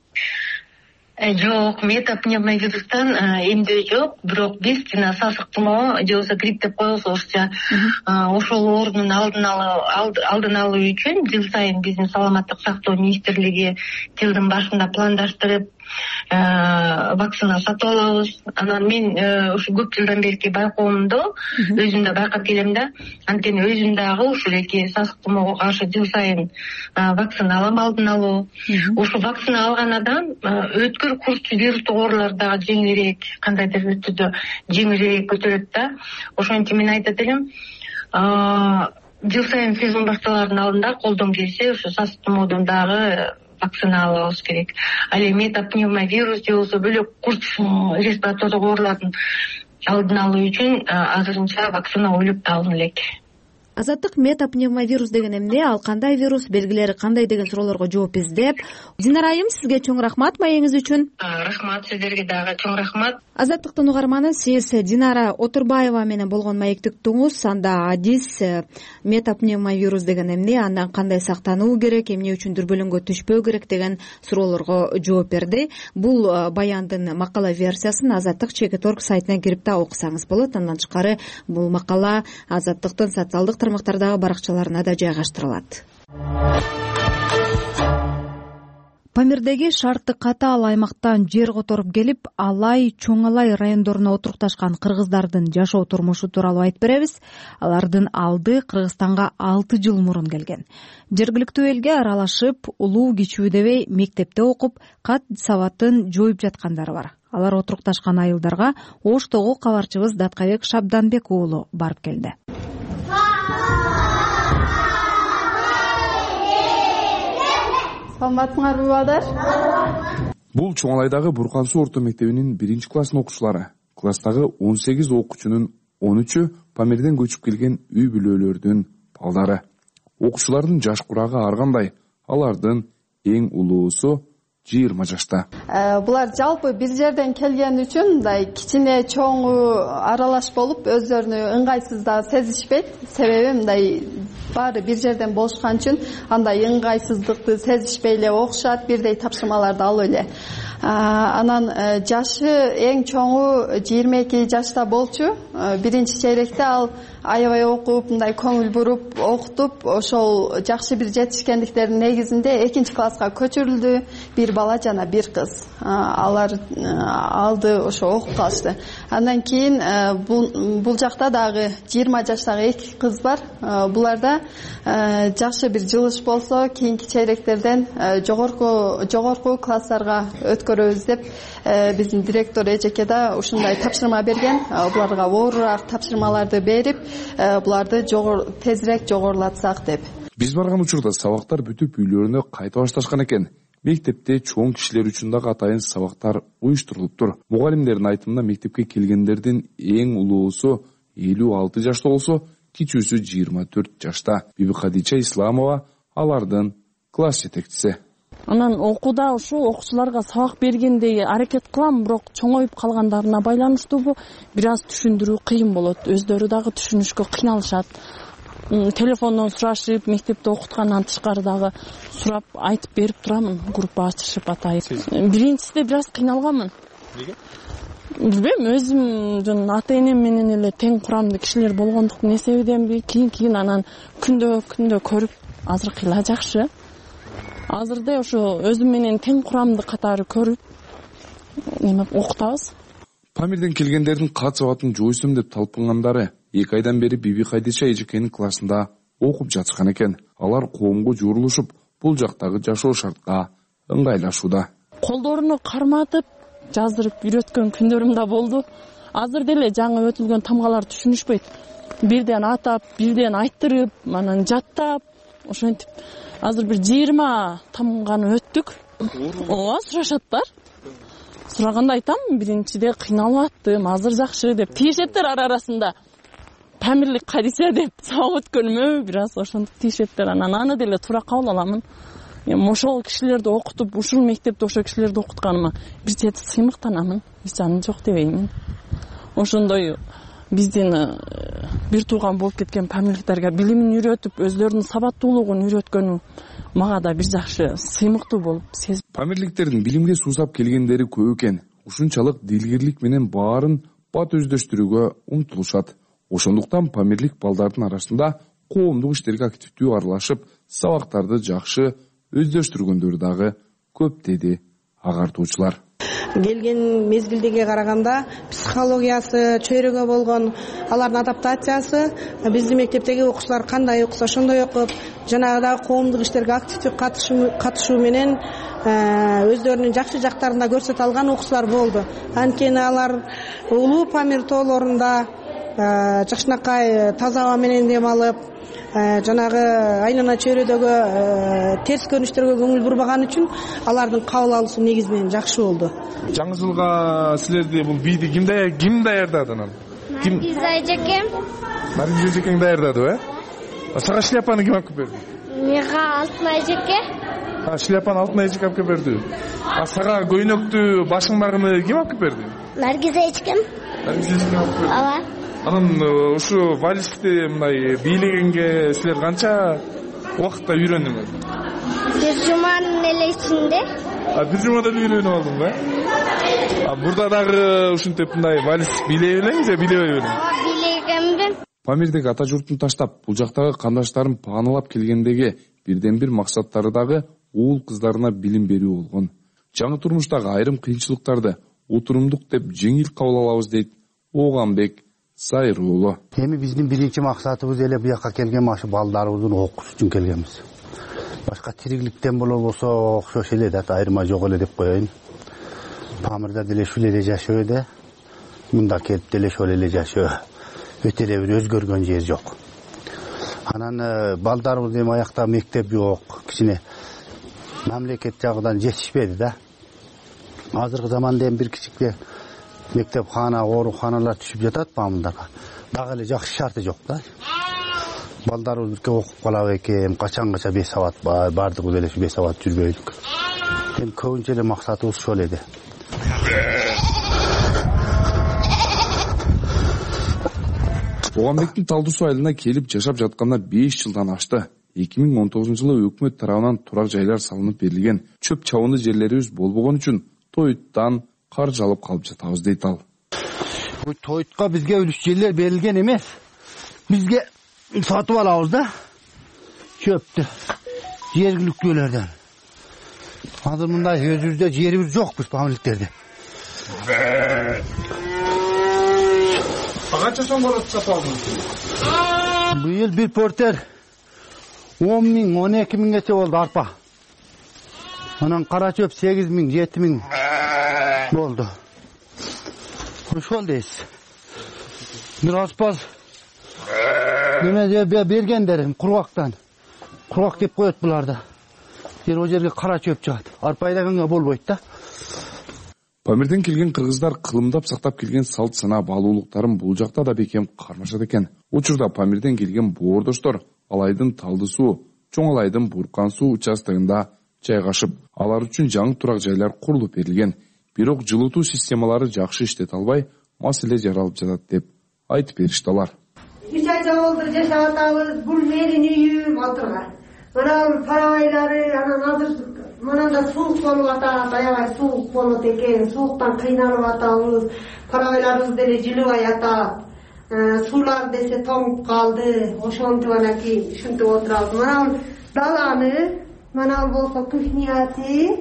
Жок, метапневмовирустан эмдөө жок, бирок биз жана сасык тумоо же болбосо грипп деп коебуз орусча, ошол оорунун алдын алуу алдын алуу үчүн жыл сайын биздин саламаттык сактоо министрлиги жылдын башында пландаштырып вакцина сатып алабыз. Анан мен ушу көп жылдан берки байкоомдо өзүм да байкап келем да, анткени өзүм дагы ушул эки сасык тумоого каршы жыл сайын вакцина алам, алдын алуу. Ушу вакцина алган адам өткөр курс вирустук оорулар дагы жеңилирээк, кандайдыр бир түрдө жеңилирээк көтөрөт да. Ошон үчүн мен айтат элем, жыл сайын сезон башталаардын алдында колдон келсе ушу сас тумоодон дагы вакцина алабыз керек. Ал эми метапневмовирус же болбосо бөлөк курч респиратордук оорулардын алдын алуу үчүн азырынча вакцина ойлоп табылын элек. Азаттык, метапневмовирус деген эмне, ал кандай вирус, белгилери кандай деген суроолорго жооп издеп, Динара айым, сизге чоң рахмат маегиңиз үчүн. Рахмат, сиздерге дагы чоң рахмат. Азаттыктын угарманы, сиз Динара Отурбаева менен болгон маекти уктуңуз. Анда адис метапневмовирус деген эмне, андан кандай сактануу керек, эмне үчүн дүрбөлөңгө түшпөө керек деген суроолорго жооп берди. Бул баяндын макала версиясын Азаттык чекит орг сайтына кирип да окусаңыз болот. Андан тышкары бул макала Азаттыктын социалдык тармактардагы баракчаларына да жайгаштырылат. Памирдеги шарты катаал аймактан жер которуп келип, Алай, Чоң Алай райондоруна отурукташкан кыргыздардын жашоо турмушу тууралуу айтып беребиз. Алардын алды Кыргызстанга алты жыл мурун келген. Жергиликтүү элге аралашып, улуу кичүү дебей мектепте окуп, кат сабатын жоюп жаткандары бар. Алар отурукташкан айылдарга Оштогу кабарчыбыз Даткабек Шабданбек уулу барып келди. Саламатсыңарбы балдар? Бул Чоң Алайдагы Буркан суу орто мектебинин биринчи класстын окуучулары. Класстагы он сегиз окуучунун он үчү Памирден көчүп келген үй бүлөлөрдүн балдары. Окуучулардын жаш курагы ар кандай. Алардын эң улуусу жыйырма жашта. Булар жалпы бир жерден келген үчүн мындай кичине чоңу аралаш болуп, өздөрүнү ыңгайсыздаа сезишпейт. Себеби мындай баары бир жерден болушкан үчүн андай ыңгайсыздыкты сезишпей эле окушат, бирдей тапшырмаларды алып эле. Анан жашы эң чоңу жыйырма эки жашта болчу. Биринчи чейректе ал аябай окуп, мындай көңүл буруп, окутуп, ошол жакшы бир жетишкендиктердин негизинде экинчи класска көчүрүлдү. Бир бала жана бир кыз. Алар алды ошо окуп калышты. Андан кийин бул жакта дагы жыйырма жаштагы эки кыз бар. Буларда жакшы бир жылыш болсо, кийинки чейректерден жогорку жогорку класстарга өткөрөбүз деп биздин директор эжеке да ушундай тапшырма берген. Буларга оорураак тапшырмаларды берип, буларды тезирээк жогорулатсак деп. Биз барган учурда сабактар бүтүп үйлөрүнө кайта башташкан экен. Мектепте чоң кишилер үчүн дагы атайын сабактар уюштурулуптур. Мугалимдердин айтымында мектепке келгендердин эң улуусу элүү алты жашта болсо, кичүүсү жыйырма төрт жашта. Биби Кадича Исламова алардын класс жетекчиси. Анан окууда ушу окуучуларга сабак бергендей аракет кылам, бирок чоңоюп калгандарына байланыштуу бир аз түшүндүрүү кыйын болот. Өздөрү дагы түшүнүшкө кыйналышат. Телефондон сурашып, мектепте окуткандан тышкары дагы сурап айтып берип турамын, группа ачышып атайын. Биринчисинде бир аз кыйналганмын. Эмнеге? Билбейм, өзүмдүн ата энем менен эле тең курамдуу кишилер болгондуктун эсебиденби, кийин кийин анан күндө күндө көрүп, азыркыйла жакшы. Азырда ошо өзүм менен тең курамдуу катары көрүп, эме окутабыз. Памирден келгендердин кат сабатын жоюсум деп талпынгандары эки айдан бери Биби Кадича эжекенин классында окуп жатышкан экен. Алар коомго журулушуп, бул жактагы жашоо шартка ыңгайлашууда. Колдоруну карматып, жаздырып үйрөткөн күндөрүм да болду. Азыр деле жаңы өтүлгөн тамгалар түшүнүшпөйт. Бирден атап, бирден айттырып, анан жаттап, ошентип азыр бир жыйырма тамганы өттүк. Ооба, сурашаттар. Сураганда айтам, биринчиде кыйналып аттым, азыр жакшы деп. Тиешеттер ара арасында. Памирлик Кадича деп сабак өткөнүмө бир аз ошентип тиешеттер. Анан аны деле туура кабыл аламын. Эми ошол кишилерди окутуп, ушул мектепте ошол кишилерди окутканыма бир чети сыймыктанамын. Эч жаны жок дебеймин. Ошондой биздин бир тууган болуп кеткен памирликтерге билимин үйрөтүп, өздөрүнүн сабаттуулугун үйрөткөнү мага да бир жакшы сыймыктуу болуп сезим. Памирликтердин билимге суусап келгендери көп экен. Ушунчалык дилгирлик менен баарын бат өздөштүрүүгө умтулушат. Ошондуктан памирлик балдардын арасында коомдук иштерге активдүү аралашып, сабактарды жакшы өздөштүргөндөрү дагы көп деди агартуучулар. Келген мезгилдеге караганда психологиясы, чөйрөгө болгон алардын адаптациясы, биздин мектептеги окуучулар кандай окуса ошондой окуп, жанагыдай коомдук иштерге активдүү катышуу менен өздөрүнүн жакшы жактарын да көрсөтө алган окуучулар болду. Анткени алар улуу Памир тоолорунда жакшынакай таза аба менен дем алып, жанагы айлана чөйрөдөгү терс көрүнүштөргө көңүл бурбаган үчүн алардын кабыл алуусу негизи менен жакшы болду. Жаңы жылга силерди бул бийди ким ким даярдады анан? Наргиз Айжекем. Наргиз Айжекең даярдады, э? Сага шляпаны ким алып берди? Мага Алтын Айжеке. А шляпаны Алтын Айжеке алып берди. А сага көйнөктү, башыңдагыны ким алып берди? Наргиз Айжекем. Наргиз Айжекең алып берди. Ооба. Анан ушу вальсти мындай бийлегенге силер канча убакытта үйрөндүңөр? Бир жуманын эле ичинде. А бир жумада үйрөнүп алдың ба? А бурда дагы ушинтип мындай вальс бийлей белеңиз же бийлебей белеңиз? Ооба, бийлегенмин. Памирдеги ата журтун таштап, бул жактагы кандаштарын паанылап келгендеги бирден бир максаттары дагы уул кыздарына билим берүү болгон. Жаңы турмуштагы айрым кыйынчылыктарды отурумдук деп жеңил кабыл алабыз дейт Оганбек Сайыр уулу. Эми биздин биринчи максатыбыз эле буяка келген машы балдарыбыздын окуш үчүн келгенбиз. Башка тирикликтен болбосо окшош эле да, айырма жок эле деп коеюн. Памирда деле ушул эле жашоо да, мында келип деле ошол эле жашоо. Өтө эле бир өзгөргөн жер жок. Анан балдарыбыз эми аякта мектеп жок, кичине мамлекет жагынан жетишпеди да. Азыркы заманда эми бир кичикте мектепкана, ооруканалар түшүп жатат Памирдага. Дагы эле жакшы шарты жок да. Балдарыбыз бирке окуп калабы экен, качангаcha бесабатпай, бардыгыбыз эле ушу бесабат жүрбөйлүк. Эми көбүнчө эле максатыбыз ошол эди. Оганбектин Талдуу суу айылына келип жашап жатканына беш жылдан ашты. эки миң он тогузунчу жылы өкмөт тарабынан турак жайлар салынып берилген. Чөп чабынды жерлерибиз болбогон үчүн Тоюттан каржы алып калып жатабыз дейт ал. Бул Тоютка бизге үлүш жерлер берилген эмес. Бизге сатып алабыз да. Чөптү жергиликтүүлөрдөн. Азыр мындай өзүбүздө жерибиз жок биз памирликтерде. Канча сом болот сатып алдыңыз? Быйыл бир портер он миң, он эки миңгече болду арпа. Анан кара чөп сегиз миң, жети миң болду. Ошол дейсиз. Бир аспаз неме бергендер кургактан. Кургак деп коет буларда. Жер о жерге кара чөп чыгат. Арпа айдаганга болбойт да. Памирден келген кыргыздар кылымдап сактап келген салт сана баалуулуктарын бул жакта да бекем кармашат экен. Учурда Памирден келген боордоштор Алайдын Талды суу, Чоң Алайдын Буркан суу участогунда жайгашып, алар үчүн жаңы турак жайлар курулуп берилген. Бирок жылытуу системалары жакшы иштете албай, маселе жаралып жатат деп айтып беришти алар. Үч айда болду жашап атабыз, бул менин үйүм отурган. Мына парабайлары анан азыр мынанда суук болуп атат, аябай суук болот экен, сууктан кыйналып атабыз. Парабайларыбыз деле жылыбай атат. Суулар десе тоңуп калды. Ошентип анакей ушинтип отурабыз. Мына даланы, мына болсо кухнясы.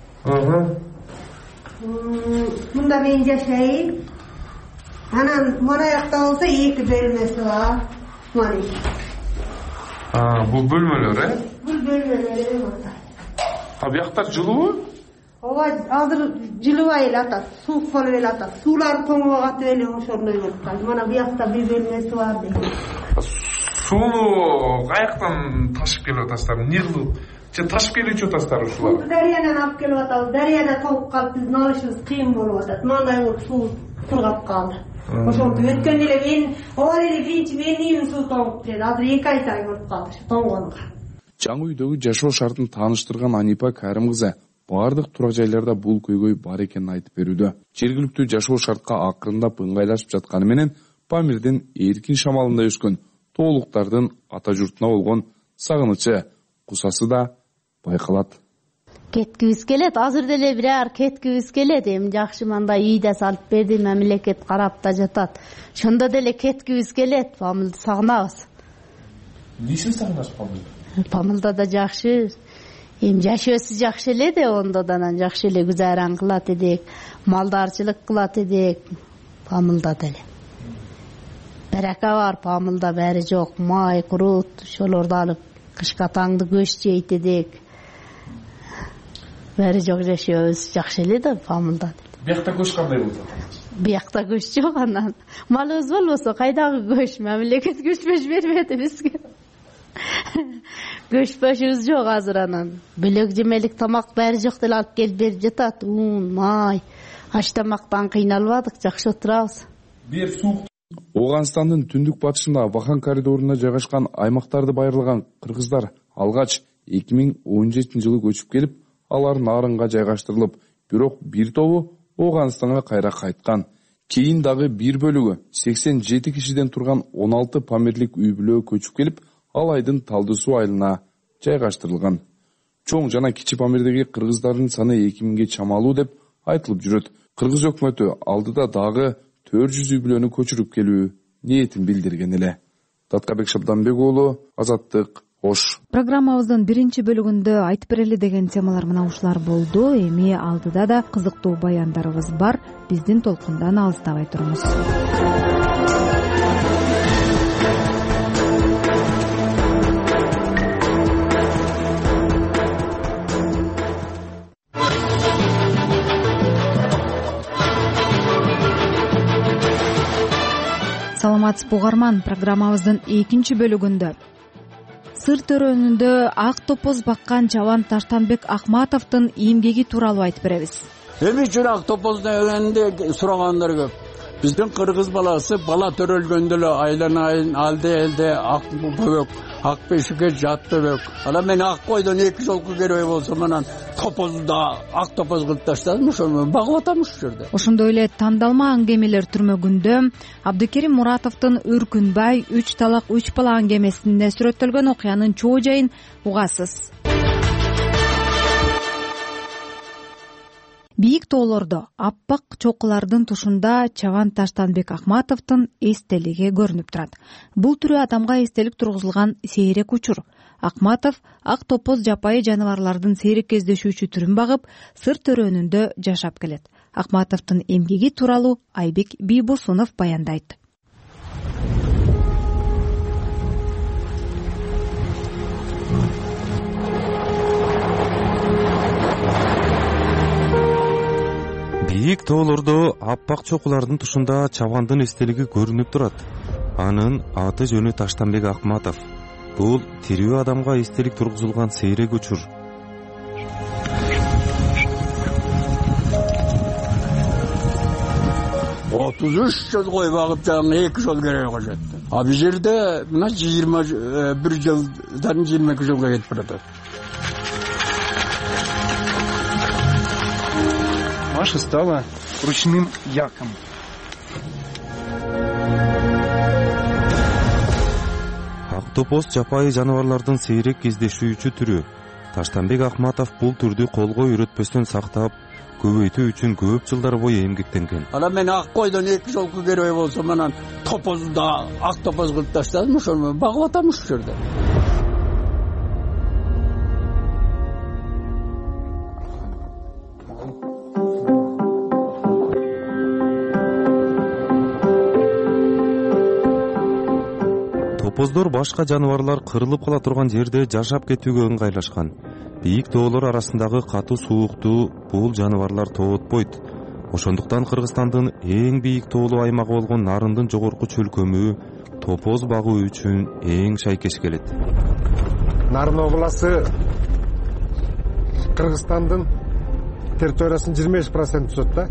Мында мен жашайм. Анан мына жакта болсо эки бөлмөсү бар. Мына. А, бул бөлмөлөр, э? Бул бөлмөлөр мында. А бияктар жылуу? Ооба, азыр жылыбай эле атат, суук болуп эле атат. Суулар тоңуп атып эле ошондой болуп калды. Мына биякта бир бөлмөсү бар деген. Сууну каяктан ташып келип атасыздар? Эмне кылып? Же ташып келүүчү атасыздар ушулар? Дарыядан алып келип атабыз. Дарыяда тоңуп калып биздин алышыбыз кыйын болуп атат. Мындай болуп суу тургап калды. Ошонтип өткөн эле мен, ооба эле биринчи менин үйүм суу тоңуп келди. Азыр эки ай сайын болуп калды ушу тоңгонго. Жаңы үйдөгү жашоо шартын тааныштырган Анипа Карим кызы бардык турак жайларда бул көйгөй бар экенин айтып берүүдө. Жергиликтүү жашоо шартка акырындап ыңгайлашып жатканы менен Памирдин эркин шамалында өскөн тоолуктардын ата журтуна болгон сагынычы, кусасы да байкалат. Кеткибиз келет, азыр деле бирер кеткибиз келет. Эми жакшы мындай үйдө салып берди, мамлекет карап да жатат. Ошондо деле кеткибиз келет, Памилды сагынабыз. Эмнесин сагынасыз Памилды? Памилда да жакшы. Эми жашоосу жакшы эле да, ондо да анан жакшы эле гүзаран кылат эдик, малдарчылык кылат эдик. Памилда деле. Барака бар, Памилда баары жок, май, курут, ошолорду алып кышка таңды көч жейт эдик. Баары жок жашообуз жакшы эле да Памилда деле. Биякта көч кандай болду? биякта көч жок, анан малыбыз болбосо кайдагы көч, мамлекет көч бөч бербеди бизге. Көч бөчүбүз жок азыр, анан бөлөк жемелик тамак баары жок деле алып келип берип жатат. Ун, май, аш тамактан кыйналбадык, жакшы отурабыз. Бир суук Ооганстандын түндүк батышында Вахан коридоруна жайгашкан аймактарды байырлаган кыргыздар алгач эки миң он жетинчи жылы көчүп келип, алар Нарынга жайгаштырылып, бирок бир тобу Ооганстанга кайра кайткан. Кийин дагы бир бөлүгү сексен жети кишиден турган он алты памирлик үй бүлө көчүп келип, ал айдын Талды суу айылына жайгаштырылган. Чоң жана кичи Памирдеги кыргыздардын саны эки миңге чамалуу деп айтылып жүрөт. Кыргыз өкмөтү алдыда дагы төрт жүз үй бүлөнү көчүрүп келүү ниетин билдирген эле. Таткабек Шабданбек уулу, Азаттык, Ош. Программабыздын биринчи бөлүгүндө айтып берели деген темалар мына ушулар болду. Эми алдыда да кызыктуу баяндарыбыз бар. Биздин толкундан алыстабай туруңуз. Саламатсызбы угарман, программабыздын экинчи бөлүгүндө Сыр төрөнүндө ак топоз баккан Чаван Таштанбек Акматовдун эмгеги тууралуу айтып беребиз. Эмне үчүн ак топоздун өлгөндө сурагандар көп. Биздин кыргыз баласы бала төрөлгөндө эле айланайын, алды элде ак бөбөк, ак бешикке жат бөбөк. Ана мен ак койдон эки жолку керөй болсом, анан топозду да ак топоз кылып таштадым, ошону багып атам ушул жерде. Ошондой эле тандалма аңгемелер түрмөгүндө Абдыкерим Муратовдун Үркүнбай үч талак үч бала аңгемесинде сүрөттөлгөн окуянын чоо жайын угасыз. Бийик тоолордо аппак чокулардын тушунда Чаван Таштанбек Акматовдун эстелиги көрүнүп турат. Бул тирүү адамга эстелик тургузулган сейрек учур. Акматов ак топоз жапайы жаныбарлардын сейрек кездешүүчү түрүн багып, Сыр төрөнүндө жашап келет. Акматовдун эмгеги тууралуу Айбек Бийбосунов баяндайт. Бийик тоолордо аппак чокулардын тушунда Чавандын эстелиги көрүнүп турат. Анын аты жөнү Таштанбек Акматов. Бул тирүү адамга эстелик тургузулган сейрек учур. отуз үч жыл кой багып жаңы эки жол керек кошот. А бул жерде мына жыйырма бир жылдан жыйырма эки жылга кетип баратат. Маша стала ручным яком. Ак топоз жапайы жаныбарлардын сейрек кездешүүчү түрү. Таштанбек Акматов бул түрдү колго үйрөтпөстөн сактап, көбөйтүү үчүн көп жылдар бою эмгектенген. Ана мен ак койдон эки жолку керөй болсом, анан топозду да ак топоз кылып таштадым, ошону багып атам ушул жерде. Топоздор башка жаныбарлар кырылып кала турган жерде жашап кетүүгө ыңгайлашкан. Бийик тоолор арасындагы катуу суукту бул жаныбарлар тоотпойт. Ошондуктан Кыргызстандын эң бийик тоолуу аймагы болгон Нарындын жогорку чөлкөмү топоз багуу үчүн эң шайкеш келет. Нарын обласы Кыргызстандын территориясынын жыйырма беш процент түзөт да.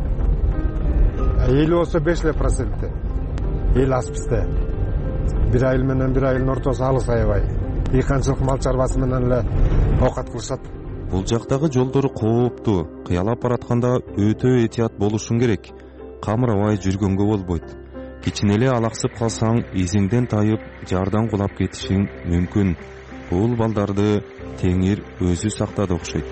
Эли болсо беш эле процентте. Эл аз бизде. Бир айыл менен бир айылдын ортосу алыс аябай. Ыйканчылык мал чарбасы менен эле оокат кылышат. Бул жактагы жолдор кооптуу. Кыялап баратканда өтө этият болушуң керек. Камырабай жүргөнгө болбойт. Кичине эле алаксып калсаң, изиңден тайып, жардан кулап кетишиң мүмкүн. Бул балдарды Теңир өзү сактады окшойт.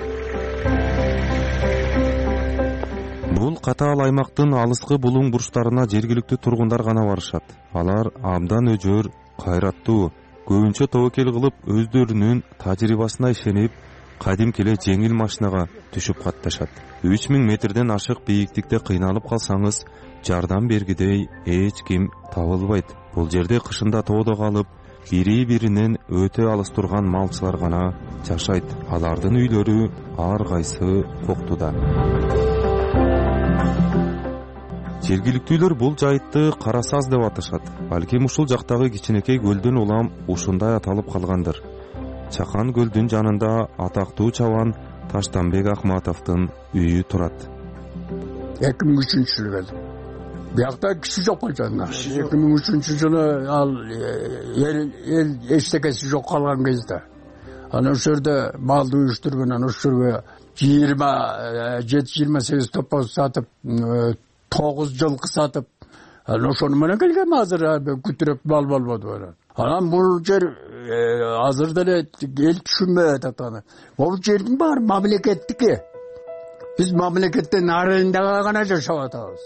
Бул катаал аймактын алыскы булуң бурчтарына жергиликтүү тургундар гана барышат. Алар абдан өжөр, кайраттуу, көбүнчө тобокел кылып, өздөрүнүн тажрыйбасына ишенип, кадимки эле жеңил машинага түшүп катташат. үч миң метрден ашык бийиктикте кыйналып калсаңыз, жардам бергидей эч ким табылбайт. Бул жерде кышында тоодо калып, бири-биринен өтө алыс турган малчылар гана жашайт. Алардын үйлөрү ар кайсы коктуда. Жергиликтүүлөр бул жайтты Кара Саз деп аташат. Балким ушул жактагы кичинекей көлдөн улам ушундай аталып калгандыр. Чакан көлдүн жанында атактуу чабан Таштанбек Акматовдун үйү турат. эки миң үчүнчү жылы келдим. Биякта киши жок болчу. эки миң үчүнчү жылы ал эл эл эчтекеси жок калган кезде. Анан ошол жерде малды уюштурган, ошол жерге жыйырма жети жыйырма сегиз топоз сатып, тогуз жылкы сатып, анан ошону менен келгем азыр күтүрөп мал болбоду. Анан бул жер азыр деле эл түшүнбөй атат аны. Бул жердин баары мамлекеттики. Биз мамлекеттен арендага гана жашап атабыз.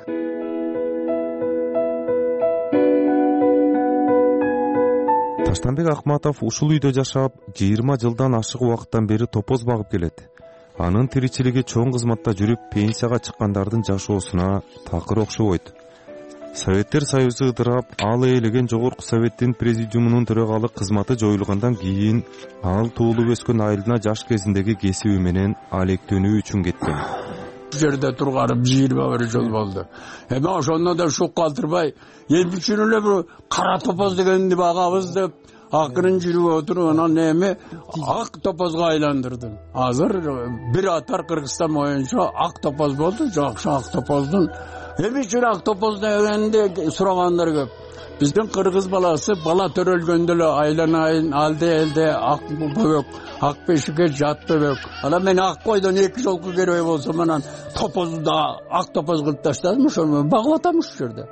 Таштанбек Акматов ушул үйдө жашап, жыйырма жылдан ашык убакыттан бери топоз багып келет. Анын тиричилиги чоң кызматта жүрүп, пенсияга чыккандардын жашоосуна такыр окшобойт. Советтер Союзу ыдырап, ал ээлеген Жогорку Советтин президиумунун төрагалы кызматы жоюлгандан кийин ал туулуп өскөн айылына жаш кезиндеги кесиби менен алектенүү үчүн кеткен. Жерде турганым жыйырма бир жыл болду. Эми ошондо да шук калтырбай, эми үчүн эле бир кара топоз дегенди багабыз деп акырын жүрүп отуруп, анан эми ак топозго айландырдым. Азыр бир атар Кыргызстан боюнча ак топоз болду, жакшы ак топоздун. Эми үчүн ак топоз дегенде сурагандар көп. Биздин кыргыз баласы бала төрөлгөндө эле айланайын, алды элде ак бөбөк, ак бешикке жат бөбөк. Анан мен ак койдон эки жолку керебей болсом, анан топозду да ак топоз кылып таштадым, ошону багып атам ушул жерде.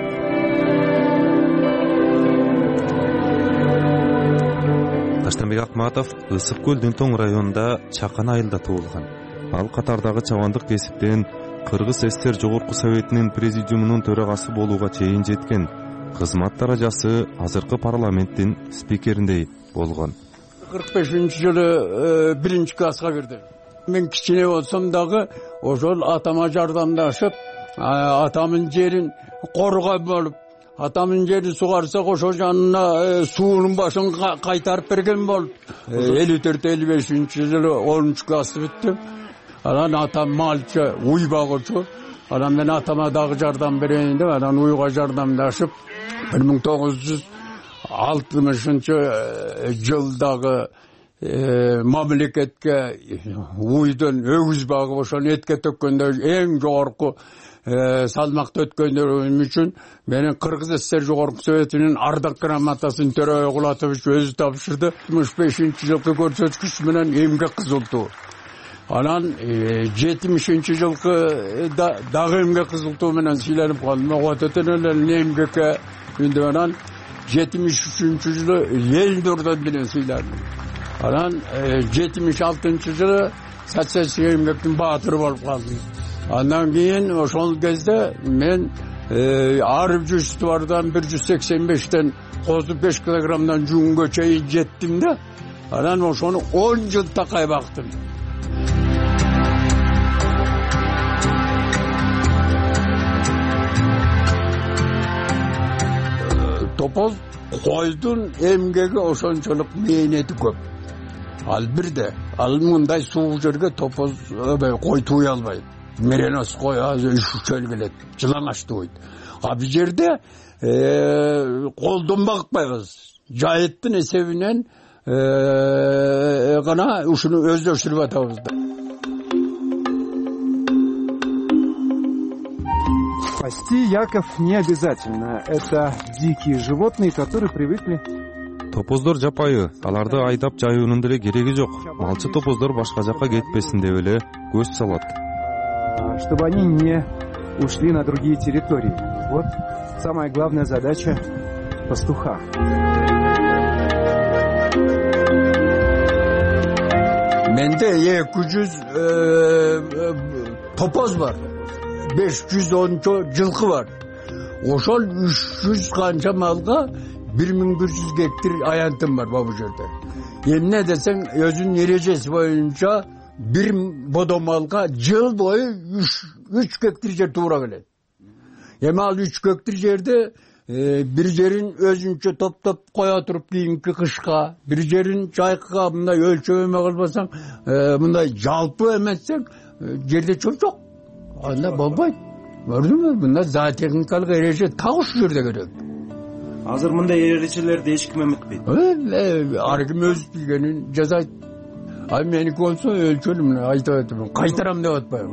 Таштанбек Акматов Ысык көлдүн Тоң районунда Чакан айылда туулган. Ал катардагы чабандык кесиптен Кыргыз СССР Жогорку Советинин президиумунун төрагасы болууга чейин жеткен. Кызмат даражасы азыркы парламенттин спикериндей болгон. кырк бешинчи жылы биринчи класска кирдим. Мен кичине болсом дагы ошол атама жардамдашып, атамдын жерин коргой болуп, атамдын жерин сугарсак ошол жанына суунун башын кайтарып берген болуп, элүү төрт элүү бешинчи жылы онунчу классты бүттүм. Анан атам малчы, уй багычу. Анан мен атама дагы жардам берейин деп, анан уйга жардамдашып, бир миң тогуз жүз алтымышынчы жылдагы мамлекетке уйдун өгүз багып ошону этке төккөндө эң жогорку салмакты өткөндөрүм үчүн менин Кыргыз СССР Жогорку Советинин ардак грамотасын Төрөбай Кулатович өзү тапшырды. алтымыш бешинчи жылкы көрсөткүч менен эмгек кызылтуу. Анан жетимишинчи жылкы дагы эмгек кызылтуу менен сыйланып калдым. Ототон эле эмгекке үндө анан жетимиш үчүнчү жылы эл ордон менен сыйландым. Анан жетимиш алтынчы жылы социалистик эмгектин баатыры болуп калдым. Андан кийин ошол кезде мен ар жүз бардан бир жүз сексен бештен отуз беш килограммдан жүнгө чейин жеттим да. Анан ошону он жыл такай бактым. Топоз койдун эмгеги ошончолук мээнети көп. Ал бирде, ал мындай суук жерге топоз кой туй албайт. Меренос кой азыр үчөл келет, жылаңач туйт. А бул жерде колдон багпайбыз. Жайыттын эсебинен гана ушуну өздөштүрүп атабыз да. Пасти яков не обязательно. Это дикие животные, которые привыкли. Топоздор жапайы, аларды айдап жайуунун деле кереги жок. Малчы топоздор башка жакка кетпесин деп эле көз салат. Чтобы они не ушли на другие территории. Вот самая главная задача пастуха. Менде эки жүз топоз бар. беш жүз он жылкы бар. Ошол үч жүз канча малга бир миң бир жүз гектар аянтым бар бул жерде. Эмне десең, өзүнүн эрежеси боюнча бир бодо малга жыл бою үч гектар жер туура келет. Эми ал үч гектар жерде бир жерин өзүнчө топтоп кое туруп кийинки кышка, бир жерин жайкыга мындай өлчөп эме кылбасаң, мындай жалпы эметсең жерде чөп жок. Анда болбойт. көрдүңбү? Мында зоотехникалык эреже так ушул жерде керек. Азыр мындай эрежелерди эч ким эметпейт. Ар ким өз билгенин жасайт. А меники болсо өлчөлү мына айтып атам, кайтарам деп атпайм.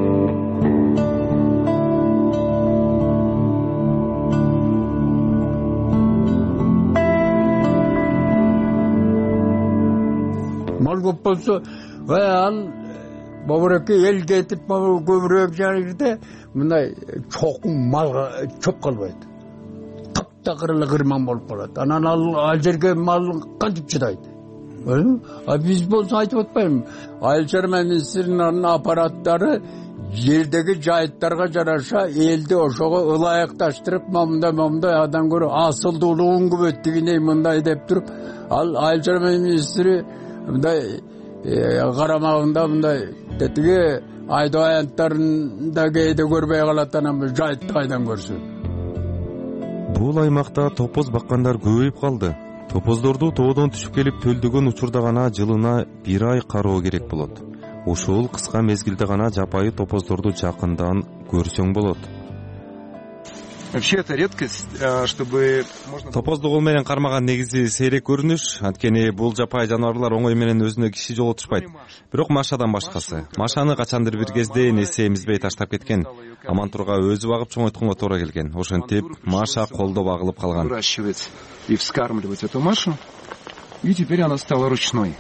Мал көп болсо, ал бабыраке эл кетип көбүрөөк жерде мындай чоң малга чөп калбайт. Таптакырылы кырман болуп калат. Анан ал жерге мал кантип чыдайт? А биз болсо айтып атпайм. Айыл чарба министринин аппараттары жердеги жайыттарга жараша элди ошого ылайыкташтырып, мындай мындай адам көрө асылдуулугун күбөттүгүнө мындай деп туруп, ал айыл чарба министри мындай карамагында мындай тетиги айда аянттарын да кээде көрбөй калат, анан жайытты кайдан көрсүн. Бул аймакта топоз баккандар көбөйүп калды. Топоздорду тоодон түшүп келип төлдөгөн учурда гана жылына бир ай кароо керек болот. Ушул кыска мезгилде гана жапайы топоздорду жакындан көрсөң болот. Вообще это редкость, чтобы Топоздугул менен кармаган негизи сейрек көрүнүш, анткени бул жапайы жаныбарлар оңой менен өзүнө киши жолотушпайт. Бирок Машадан башкасы. Машаны качандыр бир кезде энеси эмизбей таштап кеткен. Амантурга өзү багып чоңойтконго туура келген. Ошентип Маша колдо багылып калган. Выращивать и вскармливать эту Машу, и теперь она стала ручной.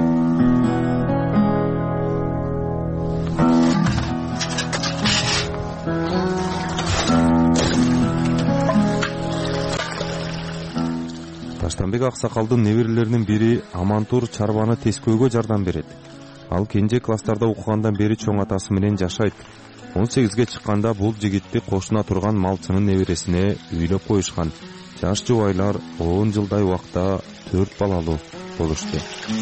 Таштанбек аксакалдын неберелеринин бири Амантур чарбаны тескөөгө жардам берет. Ал кенже класстарда окугандан бери чоң атасы менен жашайт. он сегизге чыкканда бул жигитти кошуна турган малчынын небересине үйлөп коюшкан. Жаш жубайлар он жылдай убакта төрт балалуу болушту.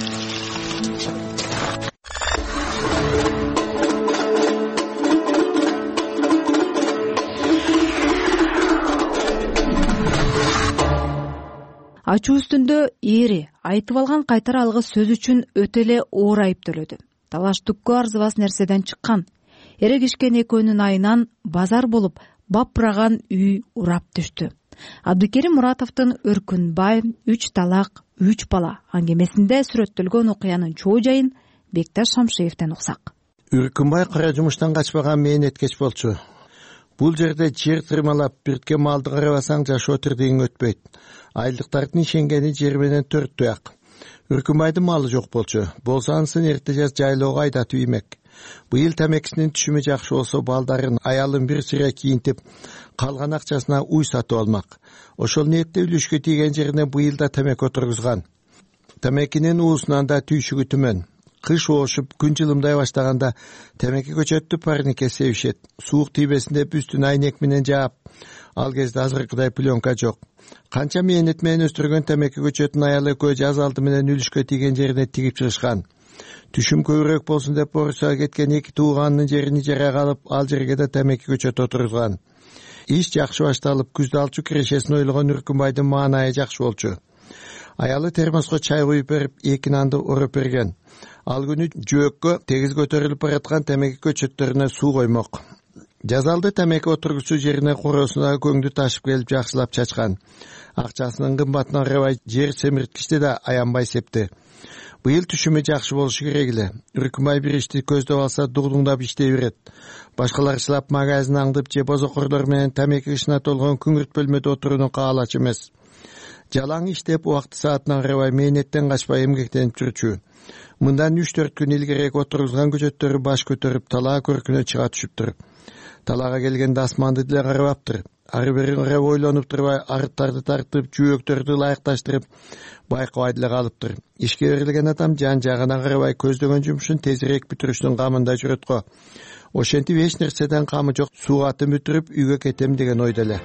Ачуу үстүндө эри айтып алган кайтара алгыс сөз үчүн өтө эле оор айыптөлөдү. Талаш түккө арзыбас нерседен чыккан. Эре кишкен экөөнүн айынан базар болуп, бапыраган үй урап түштү. Абдыкерим Муратовдун Өркүнбай, үч талак, үч бала аңгемесинде сүрөттөлгөн окуянын чоо жайын Бекташ Шамшиевден уксак. Өркүнбай кара жумуштан качпаган мээнеткеч болчу. Бул жерде жер тырмалап, биртке малды карабасаң жашоо тирдигиң өтпөйт. Айлыктардын ишенгени жер менен төрттүү ак. Өркүнбайдын малы жок болчу. Болсо ансын эрте жаз жайлоого айдатып иймек. Быйыл тамекисинин түшүмү жакшы болсо балдарын, аялын бир сыра кийинтип, калган акчасына уй сатып алмак. Ошол ниетте үлүшкө тийген жерине быйыл да тамеки отургузган. Тамекинин уусунан да түйшүгү түмөн. Кыш оошуп, күн жылымдай баштаганда темеки көчөттү парнике себишет. Суук тийбесин деп үстүн айнек менен жаап. Ал кезде азыркыдай пленка жок. Канча мээнет менен өстүргөн темеки көчөтүн аялы экөө жаз алды менен үлүшкө тийген жерине тигип чыгышкан. Түшүм көбүрөөк болсун деп Орусияга кеткен эки тууганынын жерин ижарага алып, ал жерге да темеки көчөт отургузган. Иш жакшы башталып, күздө алчу кирешесин ойлогон Үркүнбайдын маанайы жакшы болчу. Аялы термоско чай куюп берип, эки нанды ороп берген. Ал күнү жөөккө тегиз көтөрүлүп бараткан темеки көчөттөрүнө суу коймок. Жазалды темеки отургусуу жерине короосуна көңдү ташып келип жакшылап чачкан. Акчасынын кымбатынан карабай жер семирткичти да аянбай септи. Быйыл түшүмү жакшы болушу керек эле. Үркүнбай бир ишти көздөп алса дугдуңдап иштей берет. Башкаларчылап магазин аңдып же бозокорлор менен темеки ишине толгон күңүрт бөлмөдө отурууну каалачу эмес. Жалаң иштеп убакты саатынан карабай мээнеттен качпай эмгектенип жүрчү. Мындан үч төрт күн илгерээк отургузган көчөттөрү баш көтөрүп талаа көркүнө чыга түшүптүр. Талаага келгенде асманды деле карабаптыр. Ары бери карап ойлонуп турбай, арыттарды тартып, жөөктөрдү ылайыкташтырып, байкабай деле калыптыр. Ишке берилген адам жан жагына карабай көздөгөн жумушун тезирээк бүтүрүштүн камында жүрөт го. Ошентип эч нерседен камы жок, сууга атын бүтүрүп үйгө кетем деген ойдо эле.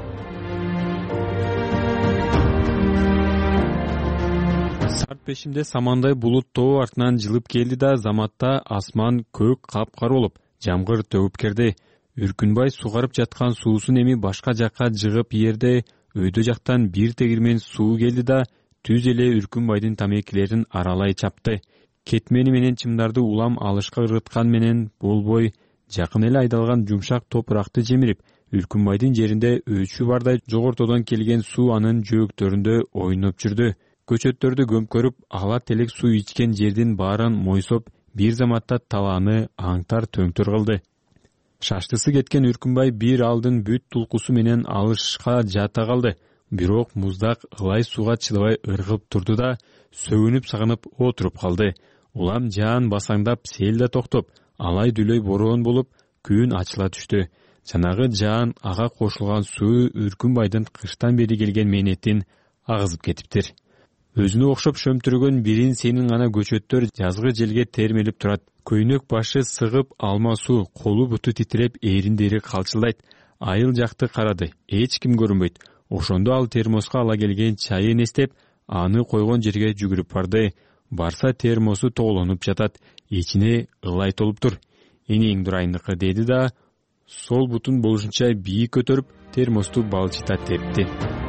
Сарт пешимде самандай булут тоо артынан жылып келди да заматта асман көк капкара болуп, жамгыр төгүп келди. Үркүнбай сугарып жаткан суусун эми башка жакка жыгып ийерде өйдө жактан бир тегирмен суу келди да түз эле Үркүнбайдын тамекилерин аралай чапты. Кетмени менен чымдарды улам алышка ырыткан менен болбой жакын эле айдалган жумшак топуракты жемирип, Үркүнбайдын жеринде өчү бардай жогортодон келген суу анын жөөктөрүндө ойноп жүрдү. Көчөттөрдү көмкөрүп, ала телек суу ичкен жердин баарын мойсоп, бир заматта талааны аңтар төңтөр кылды. Шаштысы кеткен Үркүнбай бир алдын бүт тулкусу менен алышка жата калды. Бирок муздак ылай сууга чыдабай ыргып турду да, сөгүнүп сагынып отуруп калды. Улам жаан басаңдап, сел да токтоп, алай дүлөй бороон болуп, күн ачыла түштү. Жанагы жаан ага кошулган суу Үркүнбайдын кыштан бери келген мээнетин агызып кетиптир. Өзүнө окшоп шөмтүргөн бирин сенин гана көчөттөр жазгы желге термелип турат. Көйнөк башы сыгып алма суу, колу буту титиреп, эриндери калчылдайт. Айыл жакты карады, эч ким көрүнбөйт. Ошондо ал термоска ала келген чайын эстеп, аны койгон жерге жүгүрүп барды. Барса термосу тоолонуп жатат, ичине ылай толуптур. Энең дурайындыкы деди да, сол бутун болушунча бийик көтөрүп, термосту балчыта тепти.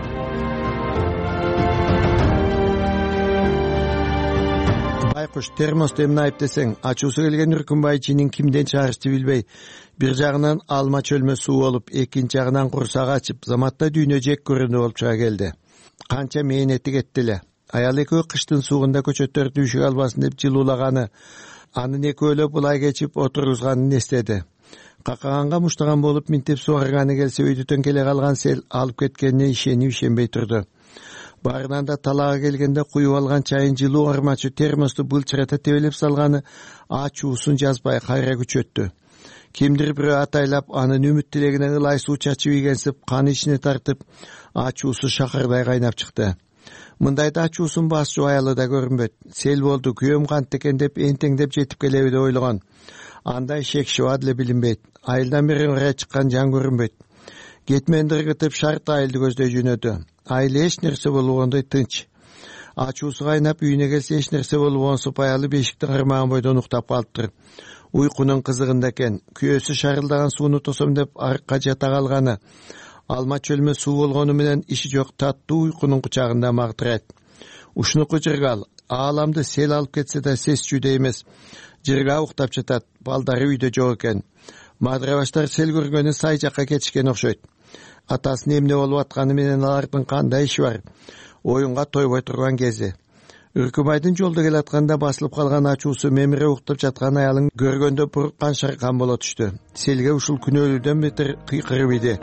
Байкуш, термосту эмне айып десең, ачуусу келген Үркүнбай ичинин кимден чыгарышты билбей, бир жагынан алма чөлмө суу болуп, экинчи жагынан курсак ачып, заматта дүйнө жек көрүндү болуп чыга келди. Канча мээнети кетти эле. Аял экөө кыштын суугунда көчөттөрдү үшүк албасын деп жылуулаганы, анын экөөлөп булай кечип отургузганын эстеди. Какаганга муштаган болуп минтип сугарганы келсе, өйдөтөн келе калган сел алып кеткенине ишенип ишенбей турду. Барынан да талаага келгенде куюп алган чайын жылуу армачы термосту былчырата тебелеп салганы ачуусун жазбай кайра күчөттү. Кимдир бирөө атайлап, анын үмүт тилегине ылай суу чачып ийгенсип, каны ичине тартып, ачуусу шакырдай кайнап чыкты. Мындайда ачуусун басчу аялы да көрүнбөйт. Сел болду, күйөөм кантты экен деп энтеңдеп жетип келеби деп ойлогон. Андай шек шуба деле билинбейт. Айылдан бери ырайы чыккан жан көрүнбөйт. Кетменди ыргытып шарт айылды көздөй жөнөдү. Айыл эч нерсе болбогондой тынч. Ачуусу кайнап үйүнө келсе эч нерсе болбогонсуп аялы бешикти кармаган бойдон уктап калыптыр. Уйкунун кызыгында экен. Күйөөсү шарылдаган сууну тосом деп аркка жата калганы. Алма чөлмө суу болгону менен иши жок таттуу уйкунун кучагында мактырайт. Ушунуку жыргал. Ааламды сел алып кетсе да сесчүдө эмес. Жырга уктап жатат. Балдары үйдө жок экен. Мадырабаштар сел көргөнү сай жакка кетишкен окшойт. Атасынын эмне болуп атканы менен алардын кандай иши бар? Оюнга тойбой турган кези. Үркүнбайдын жолдо келатканда басылып калган ачуусу мемире уктап жаткан аялын көргөндө буруккан шаркан боло түштү. Селге ушул күнөөлүүдөн бетер кыйкырып иди.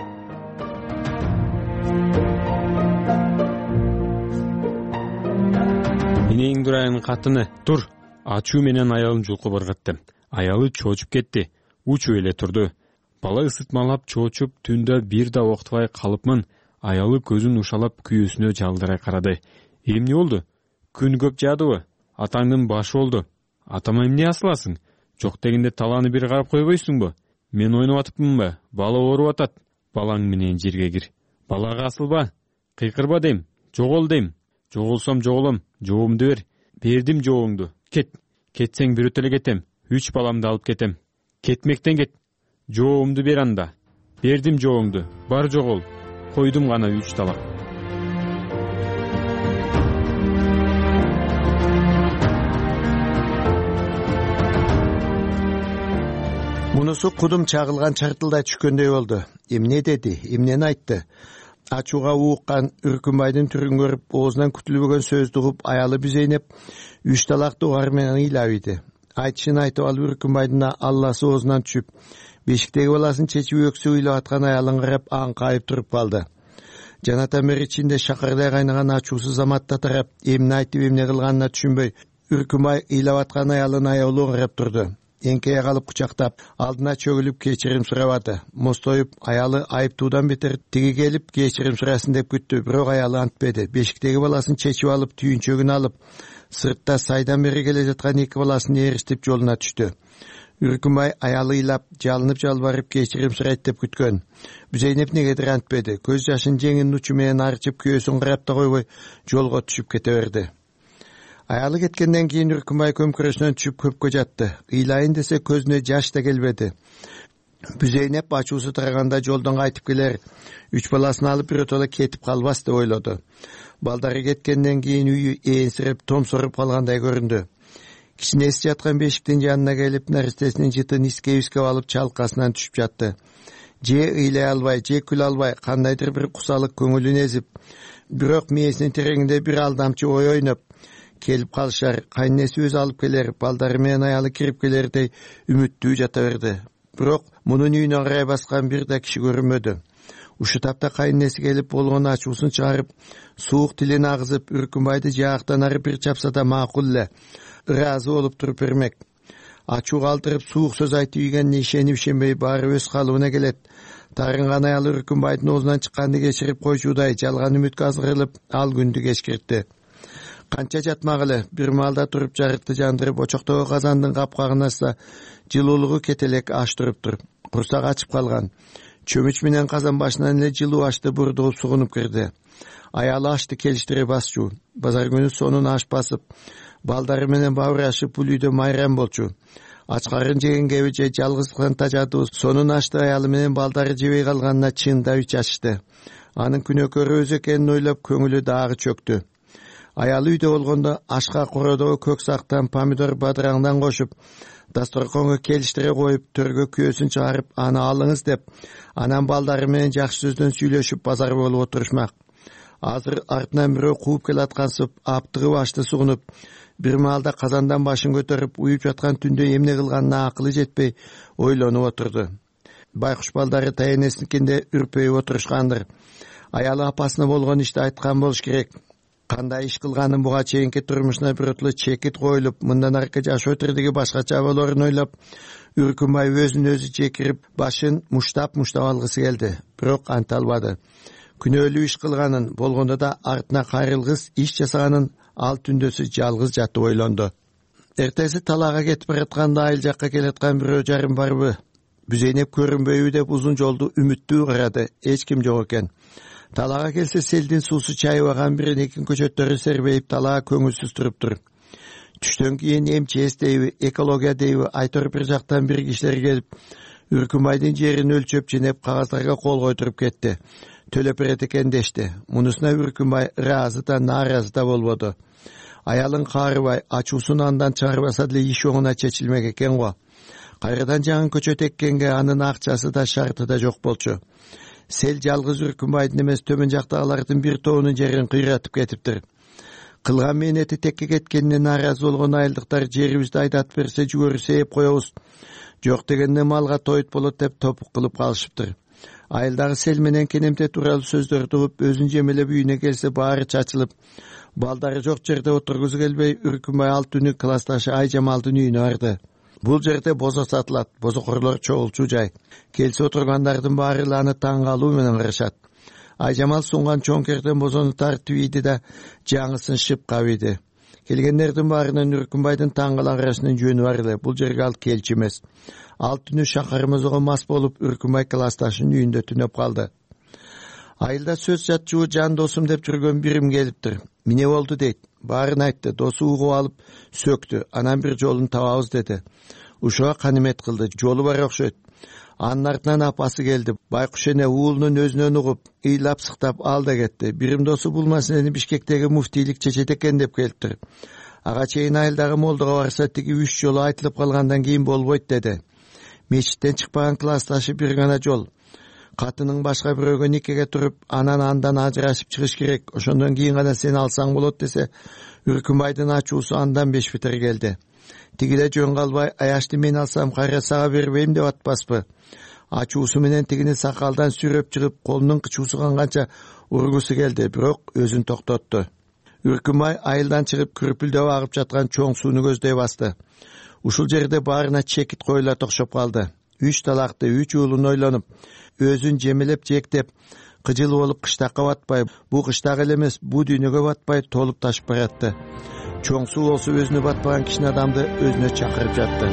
Энең дурайын катыны, тур. Ачуу менен аялын жулкуп ыргытты. Аялы чоочуп кетти. Учуп эле турду. Бала ысытмалап чоочуп түндө бир да октубай калыпмын. Аялы көзүн ушалап күйөөсүнө жалдырай карады. Эмне болду? Күн көп жаадыбы? Атаңдын башы болду. Атама эмне асыласың? Жок дегенде талааны бир карап койбойсуңбу? Мен ойноп атыпмынбы? Бала ооруп атат. Балаң менен жерге кир. Балага асылба. Кыйкырба дейм. Жогол дейм. Жоголсом жоголом. Жообумду бер. Бердим жообуңду. Кет. Кетсең бирөтө эле кетем. Үч баламды алып кетем. Кетмектен кет. Жообумду бер анда. Бердим жообуңду. Бар жогол. Койдум гана үч талак. Мунусу кудум чагылган чартылдай түшкөндөй болду. Эмне деди, эмнени айтты? Ачууга ууккан Үркүнбайдын түрүн көрүп, оозунан күтүлбөгөн сөздү угуп, аялы Бүзейнеп үч талакты угар менен ыйлап иди. Айтышын айтып алып Үркүнбайдын алласы оозунан түшүп, бешиктеги баласын чечип өксүп ыйлап аткан аялын карап аңкайып туруп калды. Жанатан бери ичинде шакырдай кайнаган ачуусу заматта тарап, эмне айтып эмне кылганына түшүнбөй, Үркүнбай ыйлап аткан аялын аялуу карап турду. Эңкейе калып кучактап, алдына чөгүлүп кечирим сурабады. Мостоюп, аялы айыптуудан бетер тиги келип кечирим сурасын деп күттү, бирок аялы антпеди. Бешиктеги баласын чечип алып, түйүнчөгүн алып, сыртта сайдан бери келе жаткан эки баласын эристип жолуна түштү. Үркүнбай аялы ыйлап, жалынып жалбарып кечирим сурайт деп күткөн. Бүзейнеп негедир антпеди. Көз жашын жеңинин учу менен арчып, күйөөсүн карап да койбой, жолго түшүп кете берди. Аялы кеткенден кийин Үркүнбай көмкөрөсүнөн түшүп көпкө жатты. Ыйлайын десе көзүнө жаш да келбеди. Бүзейнеп ачуусу тараганда жолдон кайтып келер, үч баласын алып биротоло кетип калбас деп ойлоду. Балдары кеткенден кийин үйү ээнсирип, томсоруп калгандай көрүндү. кичинеси жаткан бешиктин жанына келип наристесинин жытын искеп-искеп алып чалкасынан түшүп жатты. Же ыйлай албай, же күлө албай, кандайдыр бир кусалык көңүлүн эзип, бирок мээсинин тереңинде бир алдамчы ой ойноп келип калышар, кайненеси өзү алып келер, балдары менен аялы кирип келердей үмүттүү жата берди. Бирок мунун үйүнө карай баскан бир да киши көрүнмөдү. Ушу тапта кайненеси келип болгон ачуусун чыгарып, суук тилин агызып, Үркүнбайды жаактан ары бир чапса да макул эле, ыраазы болуп туруп бермек. Ачуу калтырып, суук сөз айтып ийгенине ишенип ишенбей баары өз калыбына келет. Тарынган аялы Үркүнбайдын оозунан чыкканды кечирип койчудай жалган үмүткө азгырылып, ал күндү кечкиртти. Канча жатмагылы, бир маалда туруп жарыкты жандырып, очоктогу казандын капкагын ачса, жылуулугу кетелек аш туруптур. Курсак ачып калган. Чөмүч менен казан башынан эле жылуу ашты бурдугуп сугунуп кирди. Аялы ашты келиштире басчу. Базар күнү сонун аш басып, балдары менен бабырашып бул үйдө майрам болчу. Ачкарын жеген кеби же жалгыздыктан тажадуу, сонун ашты аялы менен балдары жебей калганына чындап ич ачышты. Анын күнөөкөрү өзү экенин ойлоп көңүлү дагы чөктү. Аялы үйдө болгондо ашка кородогу көк сактан, помидор, бадыраңдан кошуп, дасторконго келиштире коюп, төргө күйөөсүн чыгарып, аны алыңыз деп, анан балдары менен жакшы сөздөн сүйлөшүп базар болуп отурушмак. Азыр артынан бирөө кууп келаткансып, аптыгып ашты сугунуп, бир маалда казандан башын көтөрүп, уюп жаткан түндө эмне кылганына акылы жетпей ойлонуп отурду. Байкуш балдары таянесиникинде үрпөйүп отурушкандыр. Аялы апасына болгон ишти айткан болуш керек. Кандай иш кылганын буга чейинки турмушуна бирөтлө чекит коюлуп, мындан аркы жашоо тирдиги башкача болорун ойлоп, Үркүнбай өзүн өзү жекирип, башын муштап-муштап алгысы келди, бирок анта албады. Күнөөлүү иш кылганын, болгондо да артына кайрылгыс иш жасаганын ал түндөсү жалгыз жатып ойлонду. Эртеси талаага кетип баратканда айыл жакка келаткан бирөө жарым барбы? Бүзейнеп көрүнбөйбү деп узун жолду үмүттүү карады, эч ким жок экен. Талаага келсе селдин суусу чайбаган биринекин көчөттөрү сербейип талаа көңүлсүз туруптур. Түштөн кийин МЧС дейби, экология дейби, айтор бир жактан бир кишилер келип, Үркүнбайдын жерин өлчөп жинеп кагаздарга кол койдуруп кетти. Төлөп берет экен дешти. Мунусуна Үркүнбай ыраазы да нааразы да болбоду. Аялын каарыбай, ачуусун андан чыгарбаса деле иш оңуна чечилмек экен го. Кайрадан жаңы көчөт эккенге анын акчасы да шарты да жок болчу. Сел жалгыз Үркүнбайдын эмес, төмөн жактагылардын бир тобунун жерин кыйратып кетиптир. Кылган мээнети текке кеткенине нааразы болгон айылдыктар жерибизди айдатып берсе жүгөрү ээп коебуз. Жок дегенде малга тойут болот деп топук кылып калышыптыр. Айылдагы сел менен кенемте тууралуу сөздөрдү угуп, өзүн жемелеп үйүнө келсе баары чачылып, балдары жок жерде отургусу келбей, Үркүнбай ал түнү классташы Айжамалдын үйүнө барды. Бул жерде бозо сатылат, бозокорлор чогулчу жай. Келсе отургандардын баары аны таң калуу менен карашат. Айжамал сунган чоң керден бозону тартып ийди да жаңысын шып кабыйды. Келгендердин баарынан Үркүнбайдын таң кала карашынын жөнү бар эле, бул жерге ал келчү эмес. Ал түнү шакар мозого мас болуп, Үркүнбай классташынын үйүндө түнөп калды. Айылда сөз жатчуу жан досум деп жүргөн бирим келиптир. Эмне болду дейт. Баарын айтты, досу угуп алып сөктү. Анан бир жолун табабыз деди. Ушуга канимет кылды, жолу бар окшойт. Анын артынан апасы келди. Байкуш эне уулунун өзүнөн угуп, ыйлап сыктап ал да кетти. Бирим досу бул маселени Бишкектеги муфтийлик чечет экен деп келиптир. Ага чейин айылдагы молдого барса тиги үч жолу айтылып калгандан кийин болбойт деди. Мечиттен чыкпаган классташы бир гана жол. Катынын башка бирөөгө никеге туруп, анан андан ажырашып чыгыш керек. Ошондон кийин гана сени алсаң болот десе, Үркүнбайдын ачуусу андан беш бетер келди. Тигиде жөн калбай, аяшты мен алсам кайра сага бербейм деп атпаспы. Ачуусу менен тигини сакалдан сүрөп чыгып, колунун кычуусу канганча ургусу келди, бирок өзүн токтотту. Үркүнбай айылдан чыгып күрпүлдөп агып жаткан чоң сууну көздөй басты. Ушул жерде баарына чекит коюла токшоп калды. Үч талакты, үч уулун ойлонуп, өзүн жемелеп жектеп, кыжыл болуп кыштакка батпай, бу кыштак эле эмес, бу дүйнөгө батпай толуп ташып баратты. Чоң суу болсо өзүнө батпаган кичине адамды өзүнө чакырып жатты.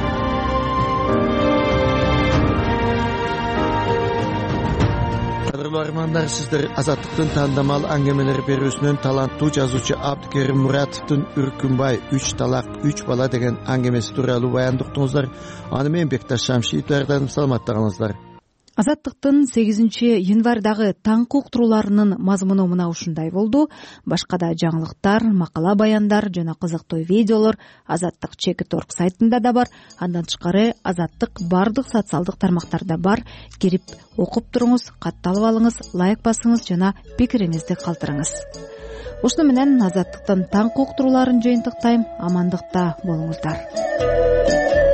Кадырлуу армандар, сиздер Азаттыктын тандамал аңгемелер берүүсүнөн таланттуу жазуучу Абдыкерим Муратовдун Үркүнбай үч талак, үч бала деген аңгемеси тууралуу баяндыктыңыздар. Аны мен Бекташ Шамшиев даярдадым, саламаттыгыңыздар. Азаттыктын сегизинчи январдагы таңкы уктурууларынын мазмуну мына ушундай болду. Башка да жаңылыктар, макала баяндар жана кызыктуу видеолор Азаттык чекит точка орг сайтында да бар. Андан тышкары Азаттык бардык социалдык тармактарда бар. Кирип окуп туруңуз, катталып алыңыз, лайк басыңыз жана пикириңизди калтырыңыз. Ушуну менен Азаттыктын таңкы уктурууларын жыйынтыктайм. Амандыкта болуңуздар.